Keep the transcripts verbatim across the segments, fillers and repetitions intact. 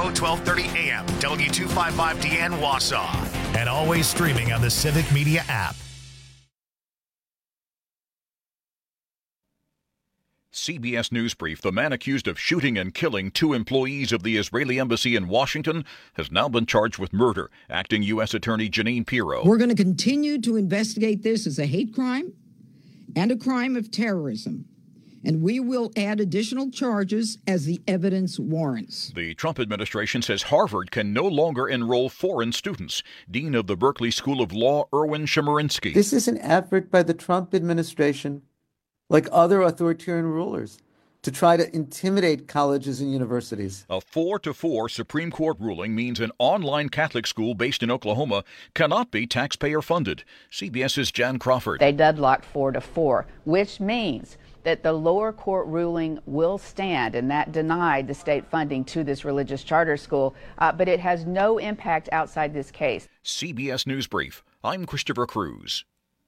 O, twelve thirty A M, W two fifty-five D N Wausau. And always streaming on the Civic Media app. C B S News Brief. The man accused of shooting and killing two employees of the Israeli embassy in Washington has now been charged with murder. Acting U S Attorney Jeanine Pirro. We're going to continue to investigate this as a hate crime and a crime of terrorism, and we will add additional charges as the evidence warrants. The Trump administration says Harvard can no longer enroll foreign students. Dean of the Berkeley School of Law, Erwin Chemerinsky. This is an effort by the Trump administration, like other authoritarian rulers, to try to intimidate colleges and universities. A four to four Supreme Court ruling means an online Catholic school based in Oklahoma cannot be taxpayer funded. CBS's Jan Crawford. They deadlocked four to four, which means that the lower court ruling will stand, and that denied the state funding to this religious charter school, uh, but it has no impact outside this case. C B S News Brief. I'm Christopher Cruz.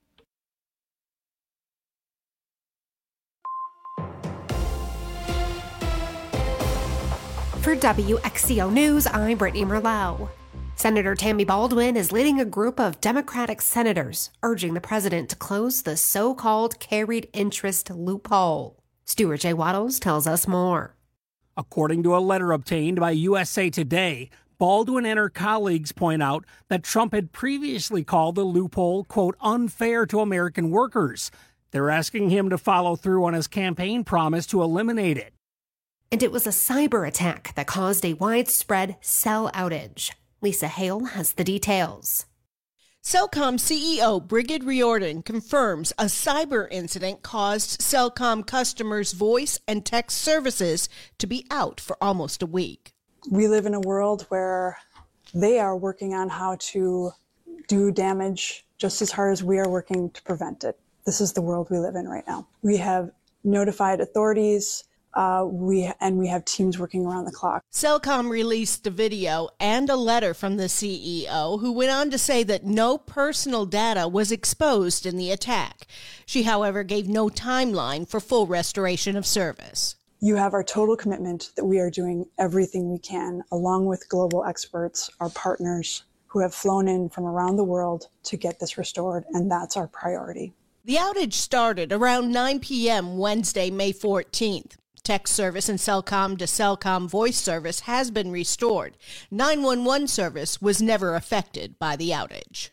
For W X C O News, I'm Brittany Merlot. Senator Tammy Baldwin is leading a group of Democratic senators urging the president to close the so-called carried interest loophole. Stuart J. Waddles tells us more. According to a letter obtained by U S A Today, Baldwin and her colleagues point out that Trump had previously called the loophole, quote, unfair to American workers. They're asking him to follow through on his campaign promise to eliminate it. And it was a cyber attack that caused a widespread cell outage. Lisa Hale has the details. Cellcom C E O Brigid Riordan confirms a cyber incident caused Cellcom customers' voice and text services to be out for almost a week. We live in a world where they are working on how to do damage just as hard as we are working to prevent it. This is the world we live in right now. We have notified authorities. Uh, we and we have teams working around the clock. Cellcom released a video and a letter from the C E O, who went on to say that no personal data was exposed in the attack. She, however, gave no timeline for full restoration of service. You have our total commitment that we are doing everything we can, along with global experts, our partners, who have flown in from around the world to get this restored, and that's our priority. The outage started around nine p.m. Wednesday, May fourteenth. Text service and Cellcom to Cellcom voice service has been restored. nine one one service was never affected by the outage.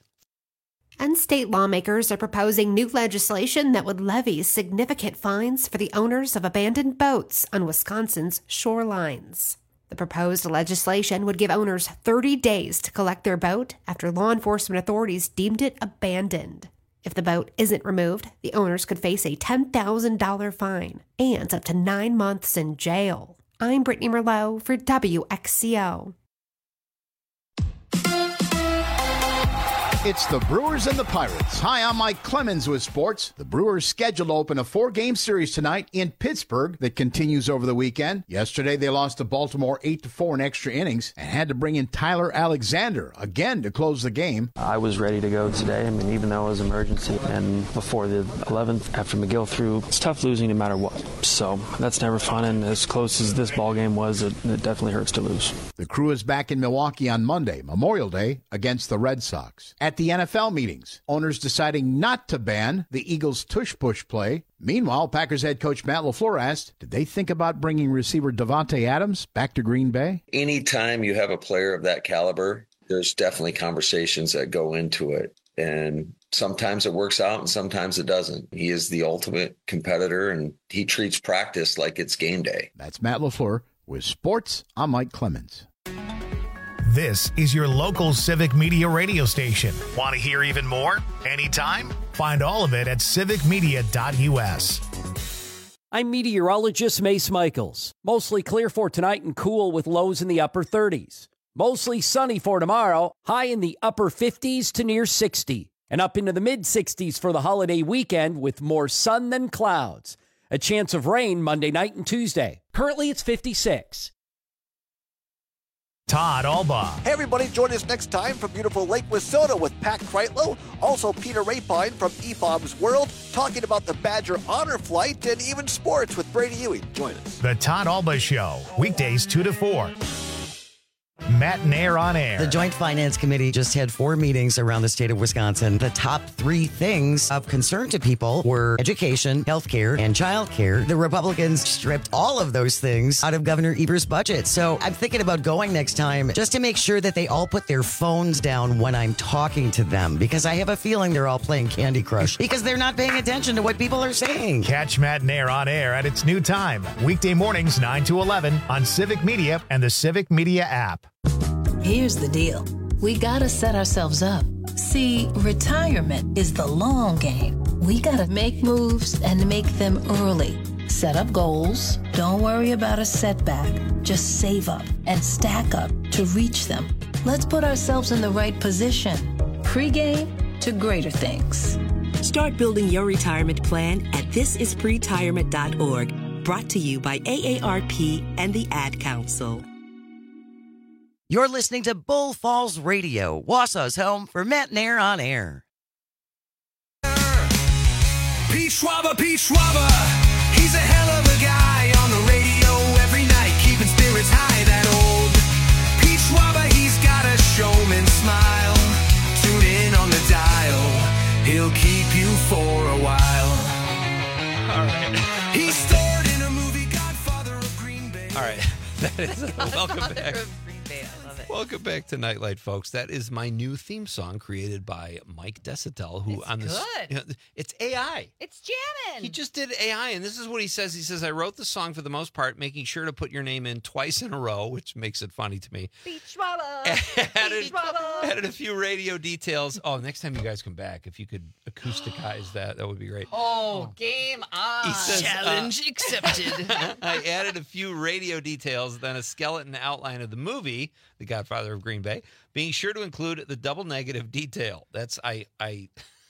And state lawmakers are proposing new legislation that would levy significant fines for the owners of abandoned boats on Wisconsin's shorelines. The proposed legislation would give owners thirty days to collect their boat after law enforcement authorities deemed it abandoned. If the boat isn't removed, the owners could face a ten thousand dollars fine and up to nine months in jail. I'm Brittany Merlot for W X C O. It's the Brewers and the Pirates. Hi, I'm Mike Clemens with sports. The Brewers scheduled to open a four-game series tonight in Pittsburgh that continues over the weekend. Yesterday, they lost to Baltimore eight to four in extra innings and had to bring in Tyler Alexander again to close the game. I was ready to go today. I mean, even though it was emergency and before the eleventh, after McGill threw, it's tough losing no matter what. So that's never fun, and as close as this ball game was, it, it definitely hurts to lose. The Crew is back in Milwaukee on Monday, Memorial Day, against the Red Sox. At the N F L meetings, owners deciding not to ban the Eagles' tush-push play. Meanwhile, Packers head coach Matt LaFleur asked, did they think about bringing receiver Davante Adams back to Green Bay? Anytime you have a player of that caliber, there's definitely conversations that go into it. And sometimes it works out and sometimes it doesn't. He is the ultimate competitor, and he treats practice like it's game day. That's Matt LaFleur with Sports. I'm Mike Clemens. This is your local Civic Media radio station. Want to hear even more? Anytime? Find all of it at civic media dot u s. I'm meteorologist Mace Michaels. Mostly clear for tonight and cool with lows in the upper thirties. Mostly sunny for tomorrow, high in the upper fifties to near sixty. And up into the mid-sixties for the holiday weekend with more sun than clouds. A chance of rain Monday night and Tuesday. Currently it's fifty-six. Todd Alba. Hey everybody, join us next time from beautiful Lake Wissota with Pat Kreitlow, also Peter Rapine from E F O B's World, talking about the Badger Honor Flight and even sports with Brady Ewing. Join us. The Todd Alba Show, weekdays two to four. Matt and Air on Air. The Joint Finance Committee just had four meetings around the state of Wisconsin. The top three things of concern to people were education, health care, and child care. The Republicans stripped all of those things out of Governor Evers' budget. So I'm thinking about going next time just to make sure that they all put their phones down when I'm talking to them, because I have a feeling they're all playing Candy Crush because they're not paying attention to what people are saying. Catch Matt and Air on Air at its new time, weekday mornings nine to eleven on Civic Media and the Civic Media app. Here's the deal. We gotta set ourselves up. See, retirement is the long game. We gotta make moves and make them early. Set up goals. Don't worry about a setback. Just save up and stack up to reach them. Let's put ourselves in the right position. Pre-game to greater things. Start building your retirement plan at this is pretirement dot org. Brought to you by A A R P and the Ad Council. You're listening to Bull Falls Radio, Wausau's home for Matt and Air on Air. Pete Schwaber, Pete Schwaber, he's a hell of a guy on the radio every night, keeping spirits high. That old Pete Schwaber, he's got a showman smile. Tune in on the dial, he'll keep you for a while. All right. He starred in a movie, Godfather of Green Bay. All right. That is welcome back. I love it. Welcome back to Nightlight, folks. That is my new theme song created by Mike Desitel, who it's on this good. You know, it's A I. It's jamming. He just did A I, and this is what he says. He says, I wrote the song for the most part, making sure to put your name in twice in a row, which makes it funny to me. Pete Schwaber. added, Pete Schwaber. added a few radio details. Oh, next time you guys come back, if you could acousticize that, that would be great. Oh, game on. He says, Challenge uh, accepted. I added a few radio details, then a skeleton outline of the movie, The Godfather of Green Bay, being sure to include the double negative detail. That's I I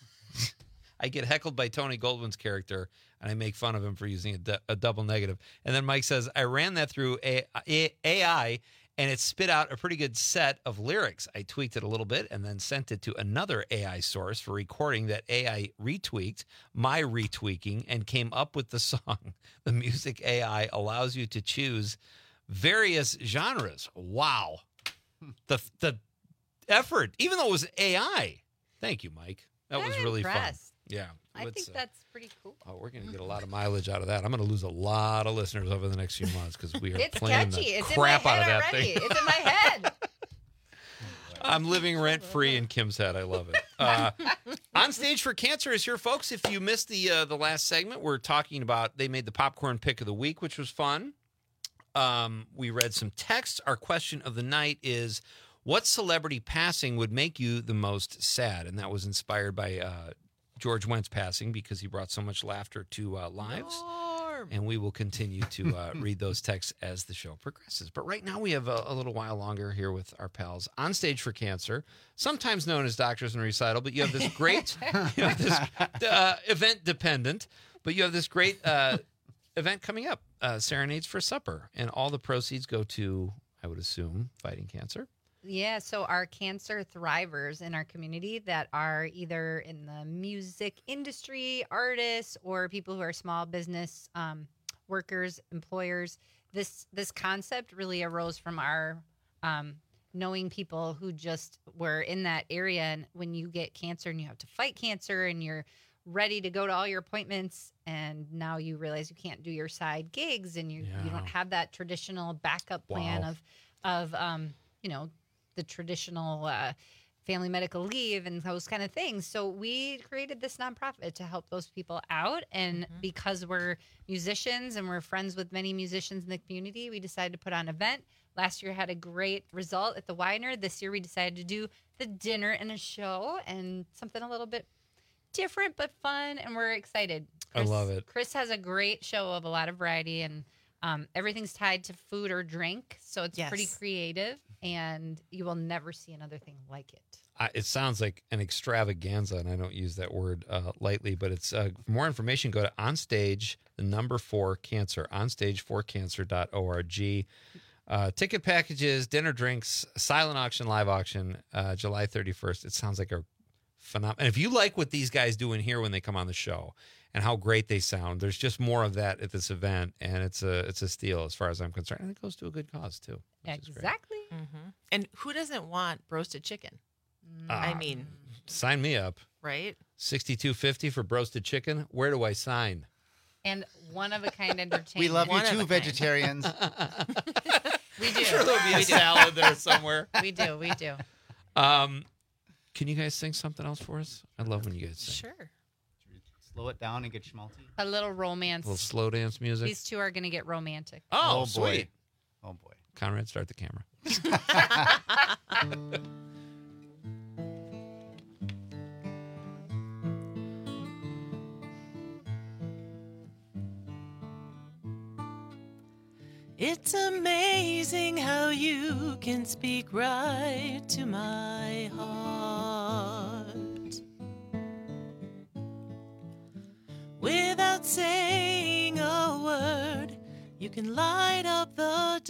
I get heckled by Tony Goldwyn's character, and I make fun of him for using a, du- a double negative. And then Mike says, I ran that through a- a- AI, and it spit out a pretty good set of lyrics. I tweaked it a little bit and then sent it to another A I source for recording that A I retweaked my retweaking and came up with the song. The music A I allows you to choose various genres. Wow. The the effort, even though it was A I. Thank you, Mike. That I'm was really impressed. fun. Yeah. I Let's, think uh, that's pretty cool. Oh, we're going to get a lot of mileage out of that. I'm going to lose a lot of listeners over the next few months because we are It's playing catchy. the It's crap in my out of head that already. thing. It's in my head. I'm living rent free in Kim's head. I love it. Uh, On Stage for Cancer is here, folks. If you missed the uh, the last segment, we're talking about they made the popcorn pick of the week, which was fun. Um, we read some text. Our question of the night is, what celebrity passing would make you the most sad? And that was inspired by uh, George Wentz passing because he brought so much laughter to uh, lives. And we will continue to uh, read those texts as the show progresses. But right now we have a, a little while longer here with our pals On Stage for Cancer, sometimes known as Doctors in Recital. But you have this great you have this, uh, event dependent, but you have this great uh, event coming up, uh, Serenades for Supper. And all the proceeds go to, I would assume, fighting cancer. Yeah, so our cancer thrivers in our community that are either in the music industry, artists, or people who are small business um, workers, employers. This this concept really arose from our um, knowing people who just were in that area. And when you get cancer and you have to fight cancer and you're ready to go to all your appointments, and now you realize you can't do your side gigs and you, Yeah. you don't have that traditional backup plan Wow. of, of um, you know, the traditional uh, family medical leave and those kind of things. So we created this nonprofit to help those people out. And because we're musicians and we're friends with many musicians in the community, we decided to put on an event. Last year had a great result at the Weiner. This year we decided to do the dinner and a show and something a little bit different but fun. And we're excited. I love it. Chris has a great show of a lot of variety, and um, everything's tied to food or drink. So it's Yes. pretty creative, and you will never see another thing like it. I, it sounds like an extravaganza, and I don't use that word uh, lightly, but it's uh, for more information, go to Onstage, the number four cancer, onstage for cancer dot org. Uh, ticket packages, dinner, drinks, silent auction, live auction, uh, July thirty-first. It sounds like a phenomenal. And if you like what these guys do in here when they come on the show, and how great they sound. There's just more of that at this event, and it's a it's a steal as far as I'm concerned. And it goes to a good cause too. Exactly. Mm-hmm. And who doesn't want roasted chicken? Uh, I mean, sign me up. right? sixty-two fifty for roasted chicken. Where do I sign? And one of a kind entertainment. We love One you of too, a kind. vegetarians. We do. I'm sure there'll be a We do. salad there somewhere. We do. We do. Um, can you guys sing something else for us? I love when you guys sing. Sure. Slow it down and get schmaltzy. A little romance. A little slow dance music. These two are going to get romantic. Oh, Oh, boy. sweet. Oh boy. Conrad, start the camera. It's amazing how you can speak right to my heart without saying a word. You can light up the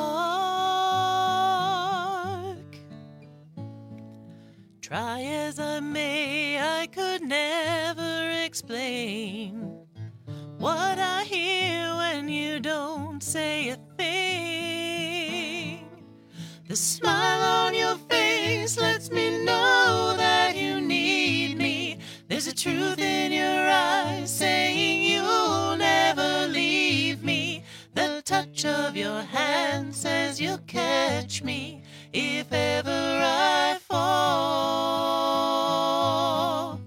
dark. Try as I may, I could never explain what I hear when you don't say a thing. The smile on your face lets me know that you need me. There's a truth in your eyes saying you'll never leave me. The touch of your hand says you'll catch me if ever I fall.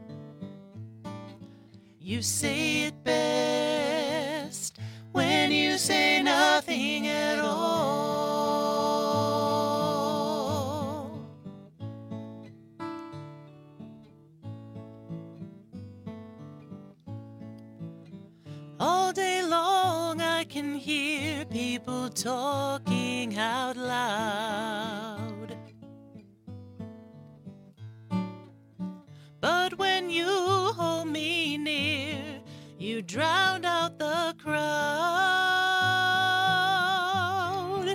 You say it best when you say nothing at all. All day long I can hear people talking out loud. But when you hold me near, you drowned out the crowd.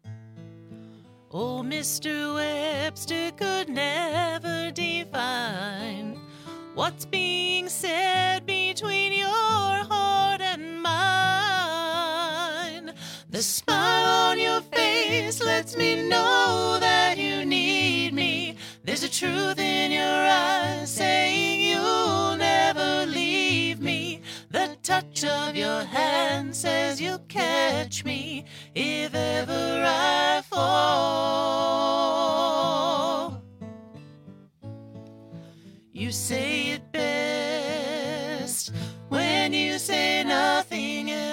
Oh, Mister Webster could never define what's being said between your heart and mine. The smile on your face lets me know that you need me. There's a truth in your eyes saying you'll never leave me. The touch of your hand says you'll catch me if ever I fall. You say it best when you say nothing at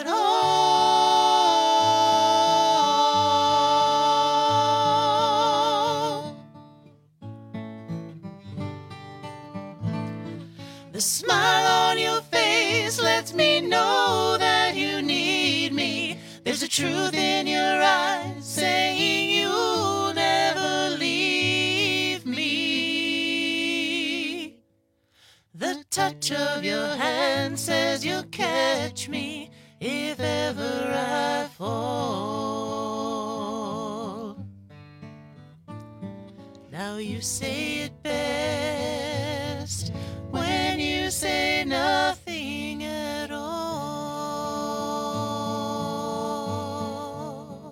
all. The smile on your face lets me know that you need me. There's a truth in your eyes saying you'll never leave me. The touch of your hand says you'll catch me if ever I fall. Now you say it best when you say nothing at all.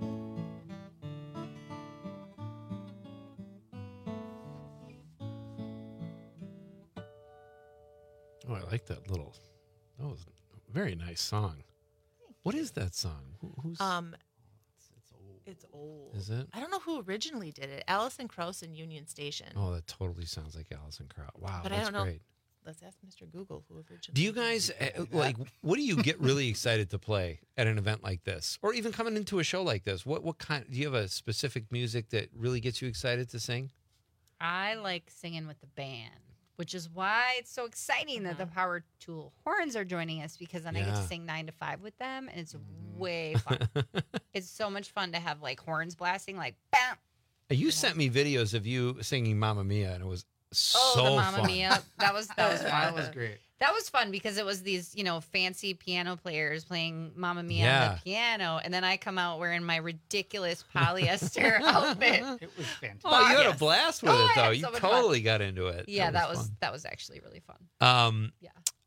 Oh, I like that little. That was a very nice song. What is that song? Who, who's Um, it's old. Is it? I don't know who originally did it. Allison Krauss and Union Station. Oh, that totally sounds like Alison Krauss. Wow, but I that's don't know. great. Let's ask Mister Google who originally. Do you guys uh, like? What do you get really excited to play at an event like this, or even coming into a show like this? What what kind? Do you have a specific music that really gets you excited to sing? I like singing with the band, which is why it's so exciting that the Power Tool Horns are joining us, because then I get to Yeah. sing nine to five with them, and it's way fun. It's so much fun to have like horns blasting, like bam. You sent me videos of you singing "Mamma Mia," and it was so Oh, the Mamma fun. Mia! That was that was fun. That was great. That was fun because it was these, you know, fancy piano players playing Mamma Mia Yeah. on the piano, and then I come out wearing my ridiculous polyester outfit. It was fantastic. Oh, you had a Yes. blast with Oh, it I though. had You so much fun. totally got into it. Yeah, that was fun. that was actually really fun. Um, Yeah.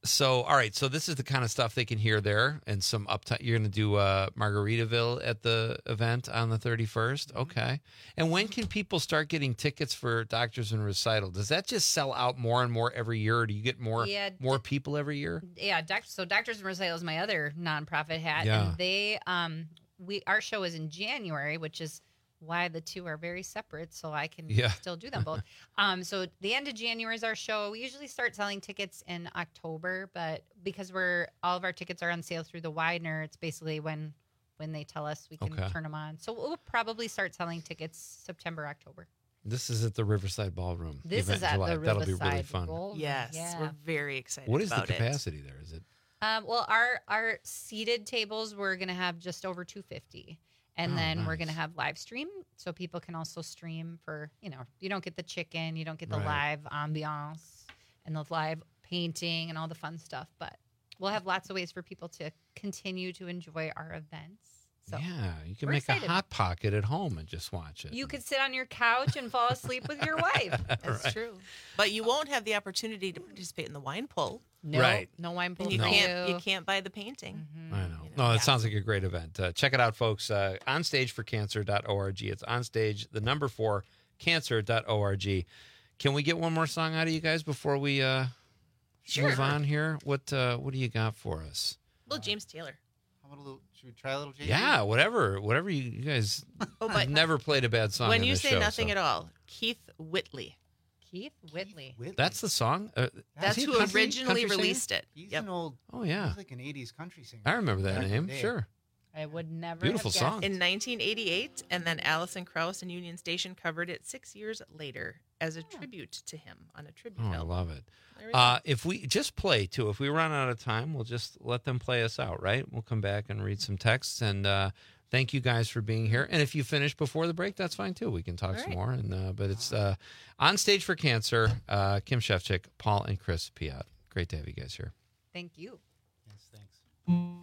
So, all right. So this is the kind of stuff they can hear there, and some uptime. You're going to do uh, Margaritaville at the event on the thirty-first. Okay. And when can people start getting tickets for Doctors in Recital? Does that just sell out more and more every year, or do you get more Yeah, more people every year? Yeah, doc- so Doctors in Recital is my other nonprofit hat, Yeah. and they um we our show is in January, which is why the two are very separate, so I can Yeah. still do them both. um, so the end of January is our show. We usually start selling tickets in October, but because we're all of our tickets are on sale through the Widener, it's basically when when they tell us we can Okay. turn them on. So we'll probably start selling tickets September, October. This is at the Riverside Ballroom. the This event is in at July. the That'll be Riverside really fun. Ballroom. Yes, Yeah. we're very excited What is the about it. capacity there? Is it? Um, well, our our seated tables we're gonna have just over two fifty, and Oh, then we're nice. gonna have live stream, so people can also stream for you know you don't get the chicken, you don't get the Right. live ambiance and the live painting and all the fun stuff, but we'll have lots of ways for people to continue to enjoy our events. So Yeah, you can we're make excited. a hot pocket at home and just watch it. You could sit on your couch and fall asleep with your wife. That's Right. true. But you won't have the opportunity to participate in the wine pull. No, Right. no wine pool And you for can't you. you can't buy the painting. Mm-hmm. I know. No, it sounds like a great event. Uh, check it out, folks. Uh, onstage for cancer dot org. It's onstage, the number four, cancer dot org. Can we get one more song out of you guys before we uh, Sure. move on here? What uh, What do you got for us? Well, James Taylor. How about a little? Should we try a little? J J? Yeah, whatever. Whatever you, you guys. Oh, I've but never played a bad song. when on you this say show, nothing so. at all, Keith Whitley. Keith Whitley. That's the song? Uh, That's is he a who country- originally country singer? released it. He's Yep. an old. Oh, yeah. He's like an eighties country singer. I remember that Back in name. the day. Sure. I would never. Beautiful have song. guessed. In nineteen eighty-eight, and then Allison Krauss and Union Station covered it six years later as a tribute to him on a tribute Oh, I album. love it. There we go. Uh, if we just play too, if we run out of time, we'll just let them play us out, right? We'll come back and read some texts. And uh, thank you guys for being here. And if you finish before the break, that's fine too. We can talk All some right. more. And uh, but it's uh, On Stage for Cancer. Uh, Kim Shefchick, Paul, and Chris Piat. Great to have you guys here. Thank you. Yes, thanks.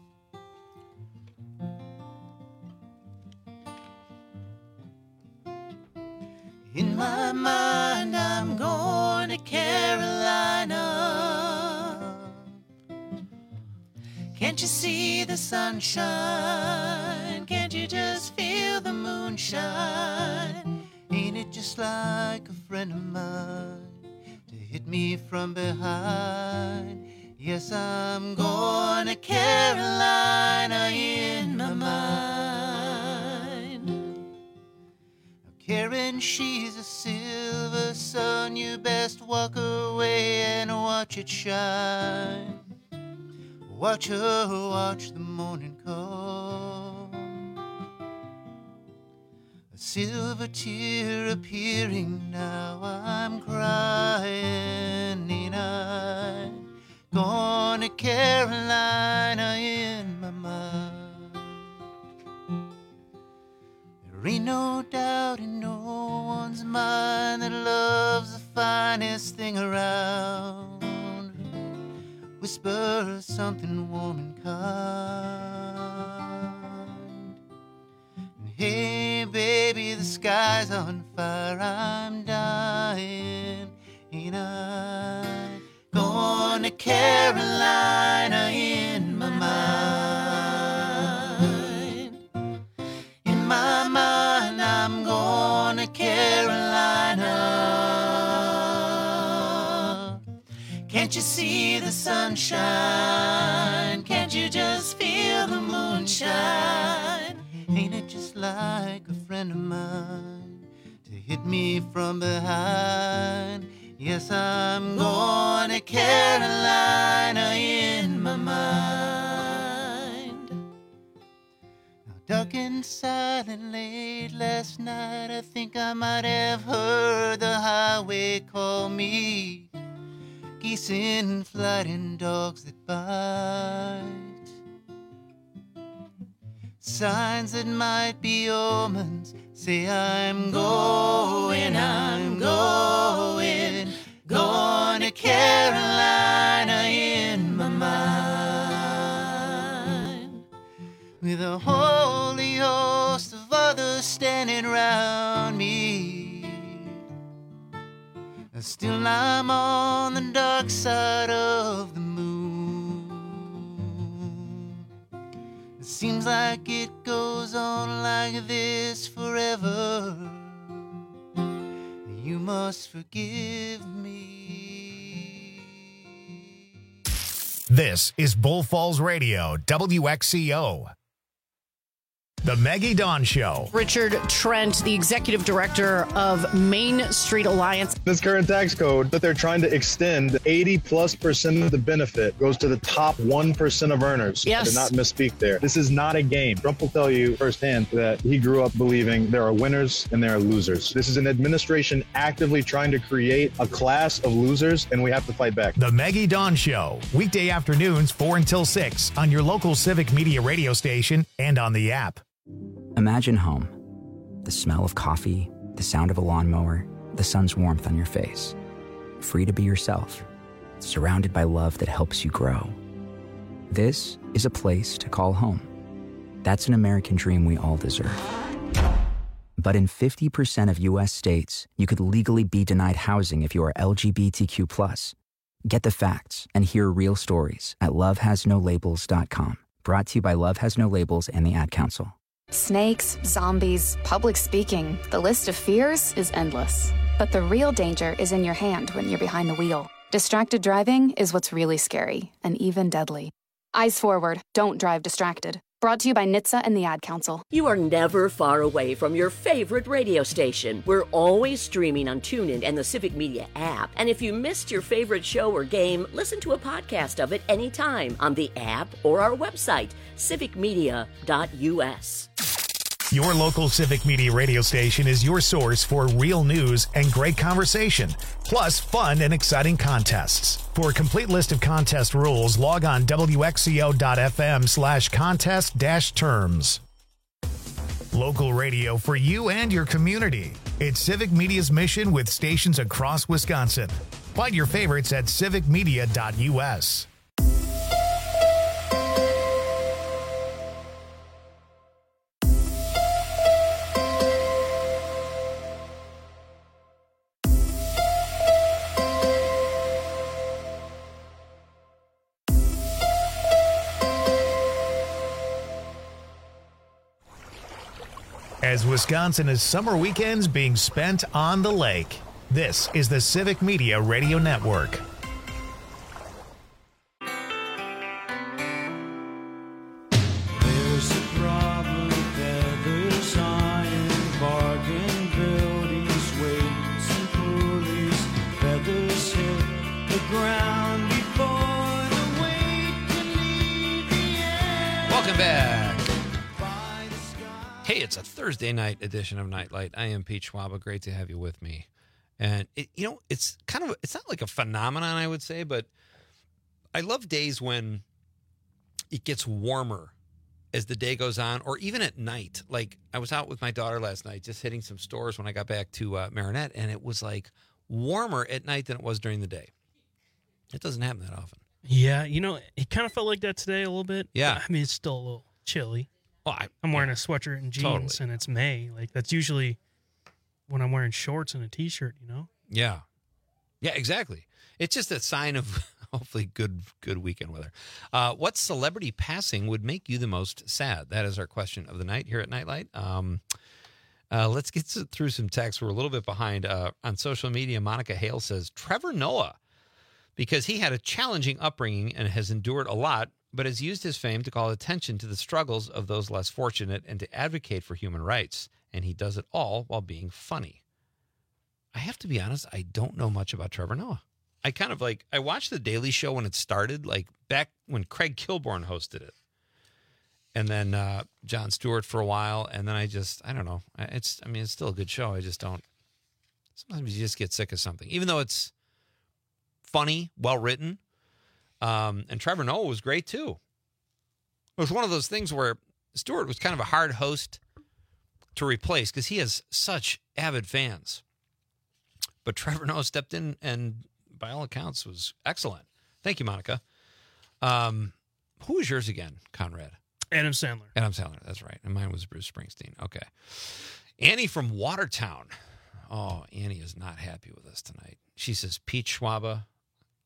In my mind, I'm going to Carolina. Can't you see the sunshine? Can't you just feel the moonshine? Ain't it just like a friend of mine to hit me from behind? Yes, I'm going to Carolina in my mind. Now, Karen, she's a silver sun. You best walk away and watch it shine. Watch her watch the morning come. A silver tear appearing now. I'm crying and I'm going to Carolina in my mind. There ain't no doubt in no one's mind that love's the finest thing around. Whisper something warm and kind. And hey, baby, the sky's on fire. I'm dying, and I'm going to Carolina in my mind. In my mind, I'm going to Carolina. Can't you see the sunshine? Can't you just feel the moonshine? Ain't it just like a friend of mine to hit me from behind? Yes, I'm going to Carolina in my mind. Now, dark and silent late last night, I think I might have heard the highway call me. Geese in flight and dogs that bite. Signs that might be omens say I'm going, I'm going, going to Carolina in my mind. With a holy host of others standing round me. Still I'm on the dark side of the moon. seems like it goes on like this forever. You must forgive me. This is Bull Falls Radio, W X C O. The Maggie Dawn Show. Richard Trent, the executive director of Main Street Alliance. This current tax code that they're trying to extend, eighty plus percent of the benefit goes to the top one percent of earners. Yes. I did not misspeak there. This is not a game. Trump will tell you firsthand that he grew up believing there are winners and there are losers. This is an administration actively trying to create a class of losers, and we have to fight back. The Maggie Dawn Show, weekday afternoons four until six on your local Civic Media radio station and on the app. Imagine home. The smell of coffee, the sound of a lawnmower, the sun's warmth on your face. Free to be yourself, surrounded by love that helps you grow. This is a place to call home. That's an American dream we all deserve. But in fifty percent of U S states, you could legally be denied housing if you are L G B T Q plus. Get the facts and hear real stories at love has no labels dot com. Brought to you by Love Has No Labels and the Ad Council. Snakes, zombies, public speaking. The list of fears is endless. But the real danger is in your hand when you're behind the wheel. Distracted driving is what's really scary and even deadly. Eyes forward. Don't drive distracted. Brought to you by N H T S A and the Ad Council. You are never far away from your favorite radio station. We're always streaming on TuneIn and the Civic Media app. And if you missed your favorite show or game, listen to a podcast of it anytime on the app or our website, civic media dot U S. Your local Civic Media radio station is your source for real news and great conversation, plus fun and exciting contests. For a complete list of contest rules, log on W X C O dot F M slash contest dash terms. Local radio for you and your community. It's Civic Media's mission with stations across Wisconsin. Find your favorites at civic media dot U S. As Wisconsin is summer weekends being spent on the lake, this is the Civic Media Radio Network. There's a problem, feathers iron, bargain buildings, weights and pulleys, feathers hit the ground before the weight can leave the air. Welcome back. Hey, it's a Thursday night edition of Nightlight. I am Pete Schwaba. Great to have you with me. And, it, you know, it's kind of, it's not like a phenomenon, I would say, but I love days when it gets warmer as the day goes on, or even at night. Like, I was out with my daughter last night, just hitting some stores when I got back to uh, Marinette, and it was like warmer at night than it was during the day. It doesn't happen that often. Yeah, you know, it kind of felt like that today a little bit. Yeah. I mean, it's still a little chilly. Well, I, I'm wearing a sweatshirt and jeans, Totally. and it's May. Like, that's usually when I'm wearing shorts and a T-shirt, you know? Yeah. Yeah, exactly. It's just a sign of hopefully good good weekend weather. Uh, what celebrity passing would make you the most sad? That is our question of the night here at Nightlight. Um, uh, let's get through some texts. We're a little bit behind. Uh, on social media, Monica Hale says, Trevor Noah, because he had a challenging upbringing and has endured a lot, but has used his fame to call attention to the struggles of those less fortunate and to advocate for human rights. And he does it all while being funny. I have to be honest, I don't know much about Trevor Noah. I kind of like, I watched The Daily Show when it started, like back when Craig Kilborn hosted it. And then uh, Jon Stewart for a while. And then I just, I don't know. It's, I mean, it's still a good show. I just don't, sometimes you just get sick of something. Even though it's funny, well-written. Um, and Trevor Noah was great too. It was one of those things where Stewart was kind of a hard host to replace because he has such avid fans. But Trevor Noah stepped in and, by all accounts, was excellent. Thank you, Monica. Um, who is yours again, Conrad? Adam Sandler. Adam Sandler, that's right. And mine was Bruce Springsteen. Okay. Annie from Watertown. Oh, Annie is not happy with us tonight. She says, Pete Schwaba,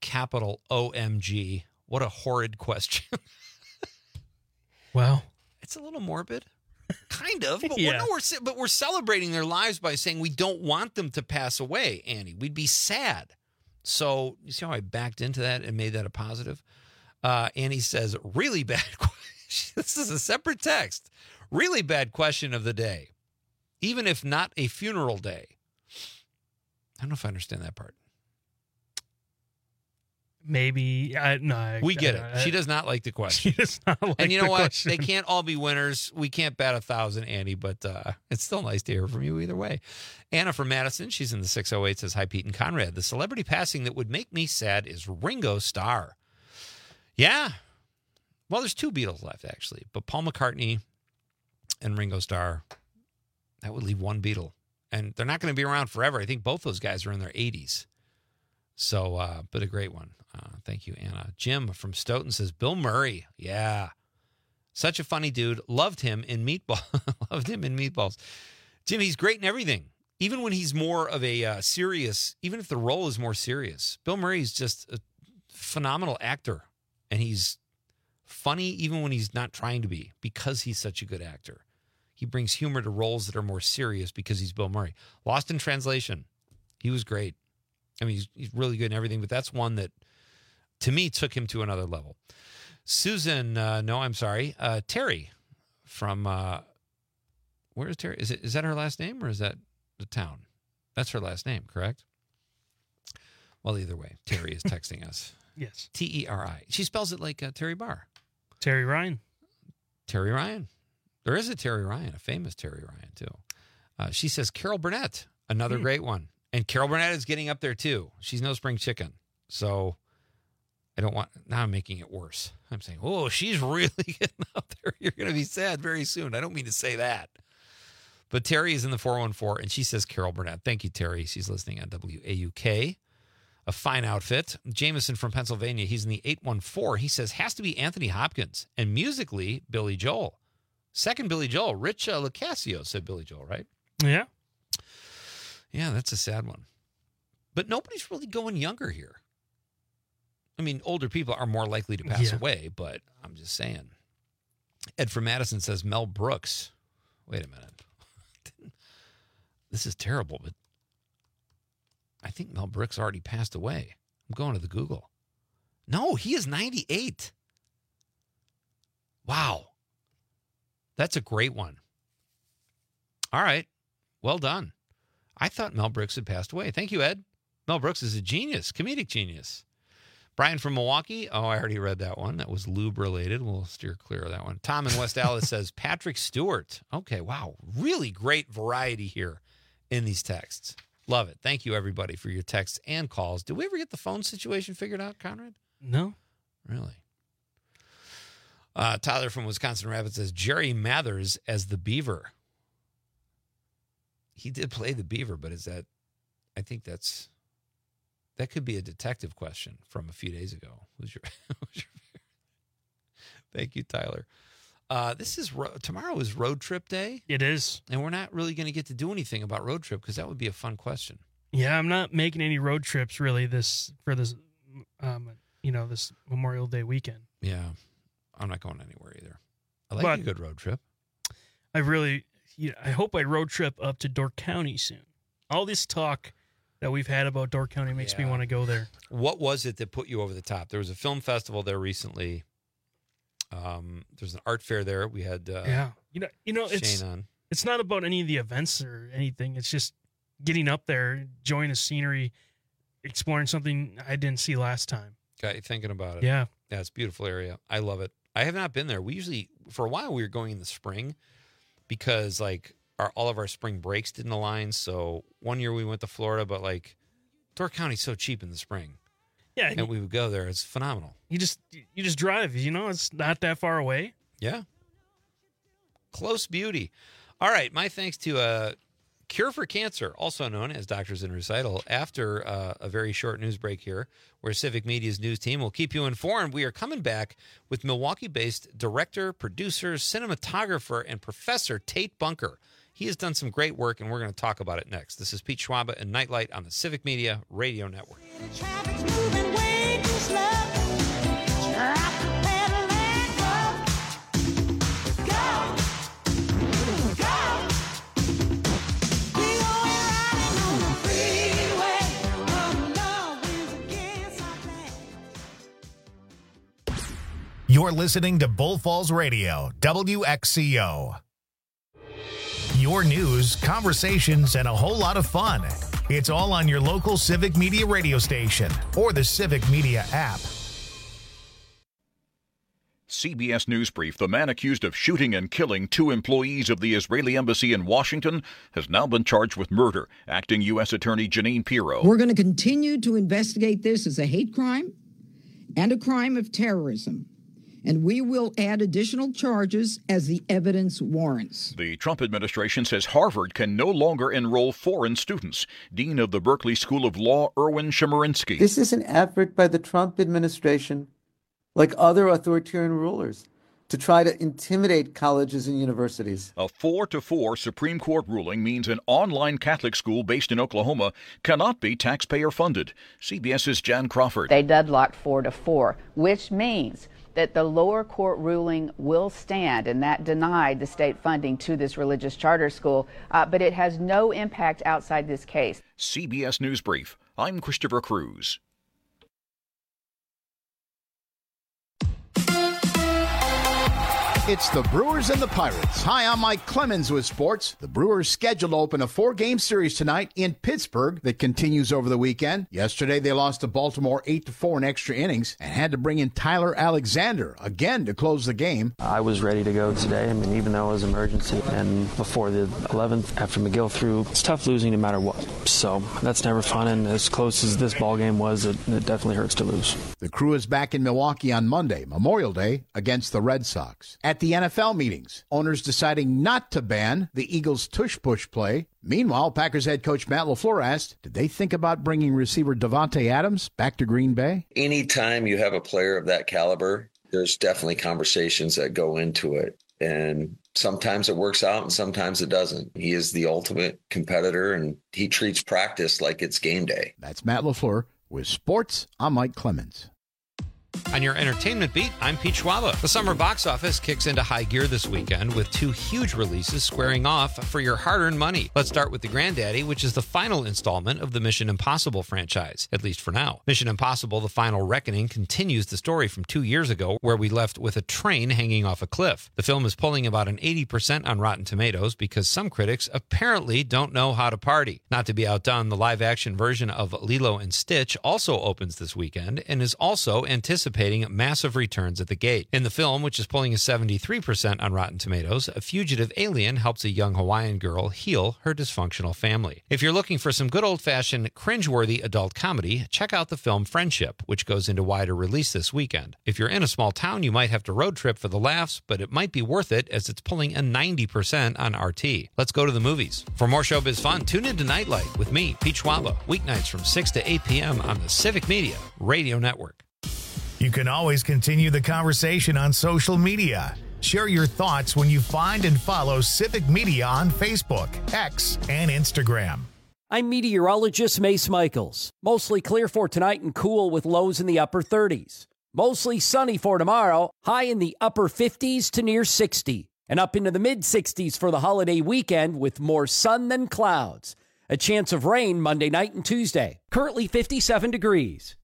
capital O M G. What a horrid question. Well, it's It's a little morbid. Kind of, but, Yeah. we're, no, we're, ce- but we're celebrating their lives by saying we don't want them to pass away, Annie. We'd be sad. So you see how I backed into that and made that a positive? Uh, Annie says, really bad question. This is a separate text. Really bad question of the day. Even if not a funeral day. I don't know if I understand that part. Maybe I no. I, We get I, it. She does not like the question. She does not like and you know the what? question. They can't all be winners. We can't bat a thousand, Annie, but uh, it's still nice to hear from you either way. Anna from Madison, she's in the six oh eight, says, hi, Pete and Conrad. The celebrity passing that would make me sad is Ringo Starr. Yeah. Well, there's two Beatles left, actually. But Paul McCartney and Ringo Starr, that would leave one Beatle. And they're not going to be around forever. I think both those guys are in their eighties. So, uh, but a great one. Uh, thank you, Anna. Jim from Stoughton says, Bill Murray. Yeah. Such a funny dude. Loved him in Meatball. Loved him in Meatballs. Jim, he's great in everything. Even when he's more of a uh, serious, even if the role is more serious. Bill Murray's just a phenomenal actor. And he's funny even when he's not trying to be because he's such a good actor. He brings humor to roles that are more serious because he's Bill Murray. Lost in Translation. He was great. I mean, he's, he's really good in everything, but that's one that, to me, took him to another level. Susan, uh, no, I'm sorry, uh, Terry from, uh, where is Terry? Is it is that her last name or is that the town? That's her last name, correct? Well, either way, Terry is texting us. Yes. T E R I. She spells it like uh, Terry Barr. Terry Ryan. Terry Ryan. There is a Terry Ryan, a famous Terry Ryan, too. Uh, she says Carol Burnett, another Hmm. great one. And Carol Burnett is getting up there, too. She's no spring chicken. So I don't want, now I'm making it worse. I'm saying, oh, she's really getting up there. You're going to be sad very soon. I don't mean to say that. But Terry is in the four one four, and she says Carol Burnett. Thank you, Terry. She's listening on W A U K. A fine outfit. Jameson from Pennsylvania, he's in the eight one four. He says, has to be Anthony Hopkins. And musically, Billy Joel. Second Billy Joel. Rich uh, Locascio said Billy Joel, right? Yeah. Yeah, that's a sad one. But nobody's really going younger here. I mean, older people are more likely to pass Yeah. away, but I'm just saying. Ed from Madison says Mel Brooks. Wait a minute. This is terrible, but I think Mel Brooks already passed away. I'm going to the Google. No, he is ninety-eight. Wow. That's a great one. All right. Well done. I thought Mel Brooks had passed away. Thank you, Ed. Mel Brooks is a genius, comedic genius. Brian from Milwaukee. Oh, I already read that one. That was lube related. We'll steer clear of that one. Tom in West Allis says Patrick Stewart. Okay, wow. Really great variety here in these texts. Love it. Thank you, everybody, for your texts and calls. Did we ever get the phone situation figured out, Conrad? No. Really? Uh, Tyler from Wisconsin Rapids says Jerry Mathers as the Beaver. He did play the Beaver, but is that, I think that's, that could be a detective question from a few days ago. Who's your, who's your Thank you, Tyler. Uh, this is, ro- tomorrow is road trip day. It is. And we're not really going to get to do anything about road trip because that would be a fun question. Yeah, I'm not making any road trips really this for this, um, you know, this Memorial Day weekend. Yeah, I'm not going anywhere either. I like But- a good road trip. I really, yeah, I hope I road trip up to Door County soon. All this talk that we've had about Door County makes me Yeah. want to go there. What was it that put you over the top? There was a film festival there recently. Um, there's an art fair there. We had uh, yeah, you know, you know, it's Shane on. it's not about any of the events or anything. It's just getting up there, enjoying the scenery, exploring something I didn't see last time. Got you thinking about it. Yeah. Yeah, it's a beautiful area. I love it. I have not been there. We usually, for a while, we were going in the spring because like our all of our spring breaks didn't align. So one year we went to Florida, but like Door County's so cheap in the spring. Yeah, And we would go there. It's phenomenal. You just you just drive. You know, it's not that far away. Yeah. Close beauty. All right. My thanks to uh, Cure for Cancer, also known as Doctors in Recital, after uh, a very short news break here, where Civic Media's news team will keep you informed. We are coming back with Milwaukee-based director, producer, cinematographer, and professor Tate Bunker. He has done some great work, and we're going to talk about it next. This is Pete Schwaba and Nightlight on the Civic Media Radio Network. Go! You're listening to Bull Falls Radio, W X C O. Your news, conversations, and a whole lot of fun. It's all on your local Civic Media radio station or the Civic Media app. C B S News Brief. The man accused of shooting and killing two employees of the Israeli embassy in Washington has now been charged with murder. Acting U S Attorney Janine Pirro. We're going to continue to investigate this as a hate crime and a crime of terrorism, and we will add additional charges as the evidence warrants. The Trump administration says Harvard can no longer enroll foreign students. Dean of the Berkeley School of Law, Erwin Chemerinsky. This is an effort by the Trump administration, like other authoritarian rulers, to try to intimidate colleges and universities. A four to four Supreme Court ruling means an online Catholic school based in Oklahoma cannot be taxpayer funded. CBS's Jan Crawford. They deadlocked four to four, which means that the lower court ruling will stand, and that denied the state funding to this religious charter school, uh, but it has no impact outside this case. C B S News Brief. I'm Christopher Cruz. It's the Brewers and the Pirates. Hi, I'm Mike Clemens with sports. The Brewers scheduled to open a four-game series tonight in Pittsburgh that continues over the weekend. Yesterday, they lost to Baltimore eight to four in extra innings and had to bring in Tyler Alexander again to close the game. I was ready to go today. I mean, even though it was emergency and before the eleventh, after McGill threw, it's tough losing no matter what. So that's never fun, and as close as this ball game was, it, it definitely hurts to lose. The Crew is back in Milwaukee on Monday, Memorial Day, against the Red Sox. At the N F L meetings, owners deciding not to ban the Eagles' tush-push play. Meanwhile, Packers head coach Matt LaFleur asked, did they think about bringing receiver Davante Adams back to Green Bay? Anytime you have a player of that caliber, there's definitely conversations that go into it. And sometimes it works out and sometimes it doesn't. He is the ultimate competitor, and he treats practice like it's game day. That's Matt LaFleur. With sports, I'm Mike Clemens. On your entertainment beat, I'm Pete Schwaba. The summer box office kicks into high gear this weekend with two huge releases squaring off for your hard-earned money. Let's start with The Granddaddy, which is the final installment of the Mission Impossible franchise, at least for now. Mission Impossible: The Final Reckoning continues the story from two years ago, where we left with a train hanging off a cliff. The film is pulling about an eighty percent on Rotten Tomatoes because some critics apparently don't know how to party. Not to be outdone, the live-action version of Lilo and Stitch also opens this weekend and is also anticipated anticipating massive returns at the gate. In the film, which is pulling a seventy-three percent on Rotten Tomatoes, a fugitive alien helps a young Hawaiian girl heal her dysfunctional family. If you're looking for some good old-fashioned, cringeworthy adult comedy, check out the film Friendship, which goes into wider release this weekend. If you're in a small town, you might have to road trip for the laughs, but it might be worth it as it's pulling a ninety percent on R T. Let's go to the movies. For more showbiz fun, tune into Nightlight with me, Pete Schwaba, weeknights from six to eight p.m. on the Civic Media Radio Network. You can always continue the conversation on social media. Share your thoughts when you find and follow Civic Media on Facebook, X, and Instagram. I'm meteorologist Mace Michaels. Mostly clear for tonight and cool with lows in the upper thirties. Mostly sunny for tomorrow, high in the upper fifties to near sixty. And up into the mid-sixties for the holiday weekend with more sun than clouds. A chance of rain Monday night and Tuesday. Currently fifty-seven degrees.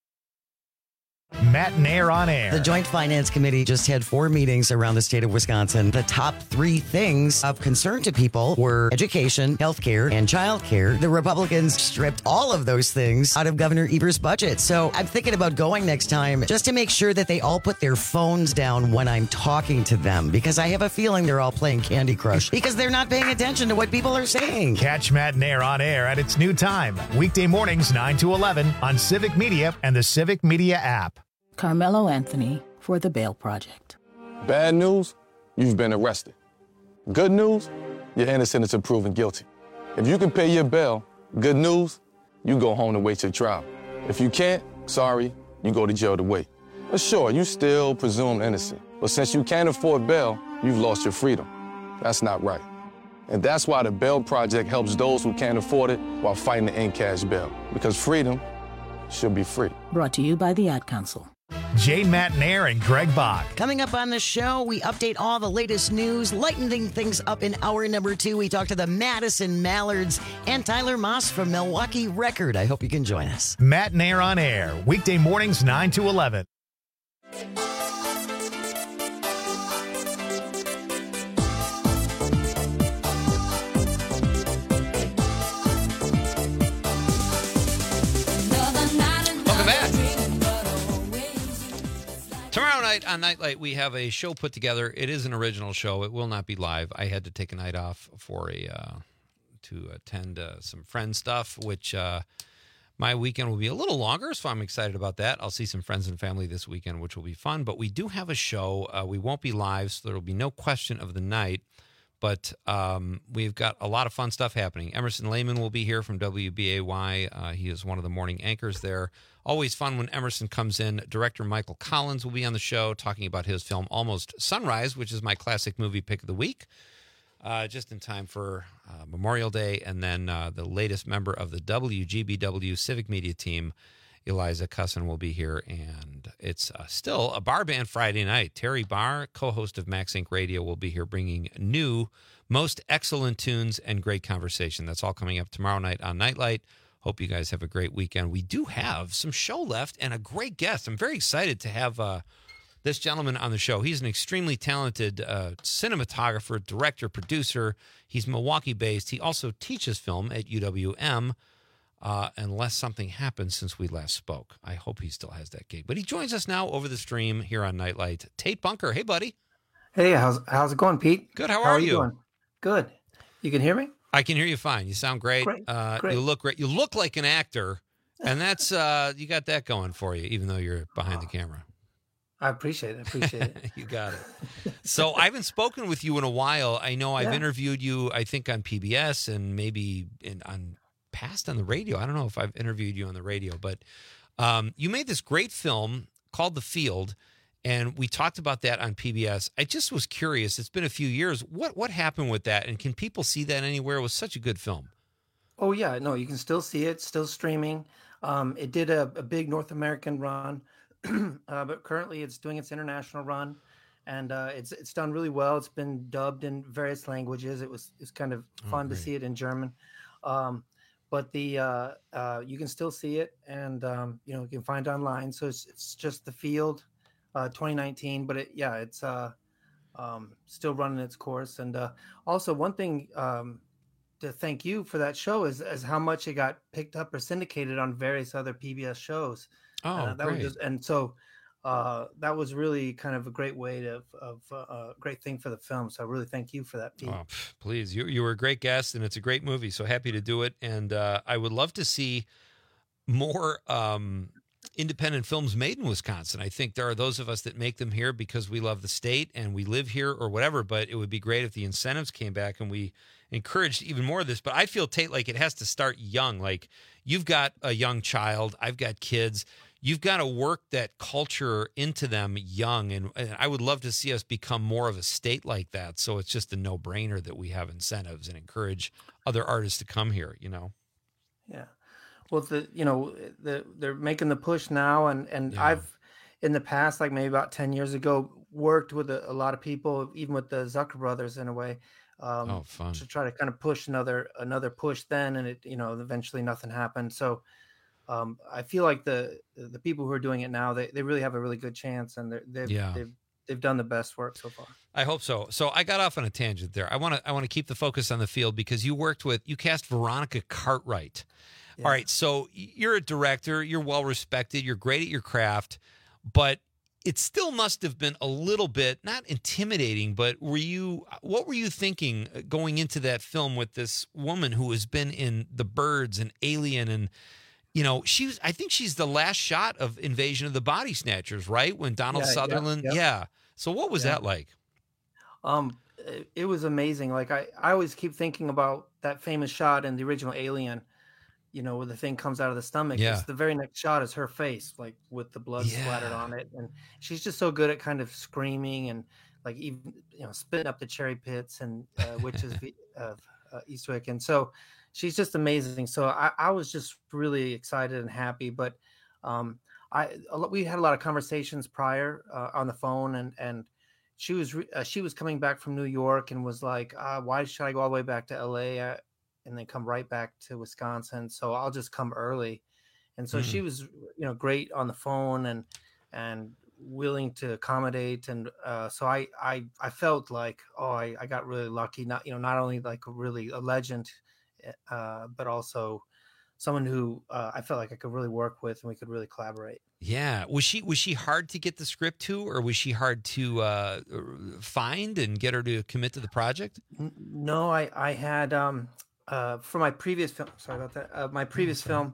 Matt Nair on air. The Joint Finance Committee just had four meetings around the state of Wisconsin. The top three things of concern to people were education, healthcare, and childcare. The Republicans stripped all of those things out of Governor Evers' budget. So I'm thinking about going next time just to make sure that they all put their phones down when I'm talking to them, because I have a feeling they're all playing Candy Crush because they're not paying attention to what people are saying. Catch Matt Nair on air at its new time, weekday mornings nine to eleven on Civic Media and the Civic Media app. Carmelo Anthony for the Bail Project. Bad news, you've been arrested. Good news, you're innocent until proven guilty. If you can pay your bail, good news, you go home to wait your trial. If you can't, sorry, you go to jail to wait. But sure, you still presumed innocent. But since you can't afford bail, you've lost your freedom. That's not right. And that's why the Bail Project helps those who can't afford it while fighting to end cash bail. Because freedom should be free. Brought to you by the Ad Council. Jay Matt Nair and Greg Bach. Coming up on the show, we update all the latest news, lightening things up in hour number two. We talk to the Madison Mallards and Tyler Moss from Milwaukee Record. I hope you can join us. Matt Nair on air, weekday mornings nine to eleven. night on Nightlight, we have a show put together. It is an original show. It will not be live. I had to take a night off for a uh, to attend uh, some friend stuff, which uh, my weekend will be a little longer, so I'm excited about that. I'll see some friends and family this weekend, which will be fun. But we do have a show. Uh, we won't be live, so there will be no question of the night. But um, we've got a lot of fun stuff happening. Emerson Lehman will be here from W B A Y. Uh, he is one of the morning anchors there. Always fun when Emerson comes in. Director Michael Collins will be on the show talking about his film Almost Sunrise, which is my classic movie pick of the week, uh, just in time for uh, Memorial Day. And then uh, the latest member of the W G B W Civic Media team, Eliza Cussin, will be here. And it's uh, still a bar band Friday night. Terry Barr, co-host of Max Inc Radio, will be here bringing new, most excellent tunes and great conversation. That's all coming up tomorrow night on Nightlight. Hope you guys have a great weekend. We do have some show left and a great guest. I'm very excited to have uh, this gentleman on the show. He's an extremely talented uh, cinematographer, director, producer. He's Milwaukee-based. He also teaches film at U W M. Uh, unless something happened since we last spoke. I hope he still has that gig. But he joins us now over the stream here on Nightlight. Tate Bunker. Hey, buddy. Hey, how's how's it going, Pete? Good. How, how are, are you? Doing? Good. You can hear me? I can hear you fine. You sound great. Great. Uh, great. You look great. You look like an actor, and that's uh, you got that going for you, even though you're behind oh, the camera. I appreciate it. I appreciate it. You got it. So I haven't spoken with you in a while. I know I've yeah. interviewed you, I think, on P B S and maybe in, on past on the radio. I don't know if I've interviewed you on the radio, but um, you made this great film called The Field, and we talked about that on P B S. I just was curious. It's been a few years. What what happened with that, and can people see that anywhere? It was such a good film. Oh, yeah. No, you can still see it. Still streaming. Um, it did a, a big North American run, uh, but currently it's doing its international run, and uh, it's it's done really well. It's been dubbed in various languages. It was it's kind of fun oh, to see it in German. Um, But the uh, uh, you can still see it, and um, you know you can find it online. So it's it's just The Field, uh, twenty nineteen. But it, yeah, it's uh, um, still running its course. And uh, also one thing um, to thank you for that show is is how much it got picked up or syndicated on various other P B S shows. Oh, uh, that great! Was just, and so uh, that was really kind of a great way to of a uh, great thing for the film. So I really thank you for that, Pete. Oh, please, you you were a great guest, and it's a great movie. So happy to do it, and uh, I would love to see more um, independent films made in Wisconsin. I think there are those of us that make them here because we love the state and we live here or whatever. But it would be great if the incentives came back and we encouraged even more of this. But I feel, Tate, like it has to start young. Like you've got a young child, I've got kids. You've got to work that culture into them young, and, and I would love to see us become more of a state like that. So it's just a no-brainer that we have incentives and encourage other artists to come here. You know. Yeah, well, the you know the they're making the push now, and and Yeah. I've in the past, like maybe about ten years ago, worked with a, a lot of people, even with the Zucker brothers in a way. Um, Oh, fun. To try to kind of push another another push then, and it you know eventually nothing happened. So. Um, I feel like the the people who are doing it now, they, they really have a really good chance, and they're, they've, Yeah. they've they've done the best work so far. I hope so. So I got off on a tangent there. I want to I want to keep the focus on The Field because you worked with you cast Veronica Cartwright. Yeah. All right, so you're a director, you're well respected, you're great at your craft, but it still must have been a little bit not intimidating, but were you what were you thinking going into that film with this woman who has been in The Birds and Alien and you know, she's I think she's the last shot of Invasion of the Body Snatchers, right? When Donald Yeah, yeah, Sutherland, yep. yeah. So what was Yeah. that like? Um, it, it was amazing. Like I, I always keep thinking about that famous shot in the original Alien, you know, where the thing comes out of the stomach. Yeah. It's the very next shot is her face, like with the blood splattered on it, and she's just so good at kind of screaming and like even you know spitting up the cherry pits and uh, which is the of uh, Eastwick, and so. She's just amazing. So I, I was just really excited and happy. But um, I a lot- we had a lot of conversations prior uh, on the phone, and and she was re- uh, she was coming back from New York and was like, uh, "Why should I go all the way back to L A uh, and then come right back to Wisconsin? So I'll just come early." And so she Mm. was, you know, great on the phone and and willing to accommodate. And uh, so I I I felt like, oh, I, I got really lucky. Not you know not only like a really a legend. Uh, but also someone who uh, I felt like I could really work with and we could really collaborate. Yeah. Was she was she hard to get the script to, or was she hard to uh, find and get her to commit to the project? No, I I had um uh for my previous film. Sorry about that. Uh, my previous film,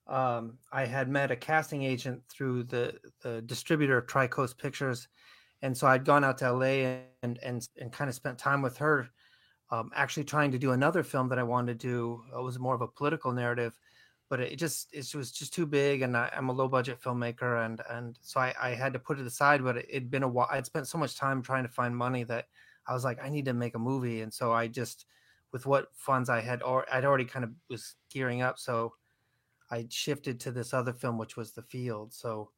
um, I had met a casting agent through the the distributor Tri-Coast Pictures, and so I'd gone out to L A and and and kind of spent time with her, um, actually trying to do another film that I wanted to do. It was more of a political narrative, but it just it was just too big, and I, I'm a low budget filmmaker, and and so I, I had to put it aside. But it, it'd been a while. I'd spent so much time trying to find money that I was like, I need to make a movie, and so I just, with what funds I had, or I'd already kind of was gearing up, so I shifted to this other film, which was The Field. So,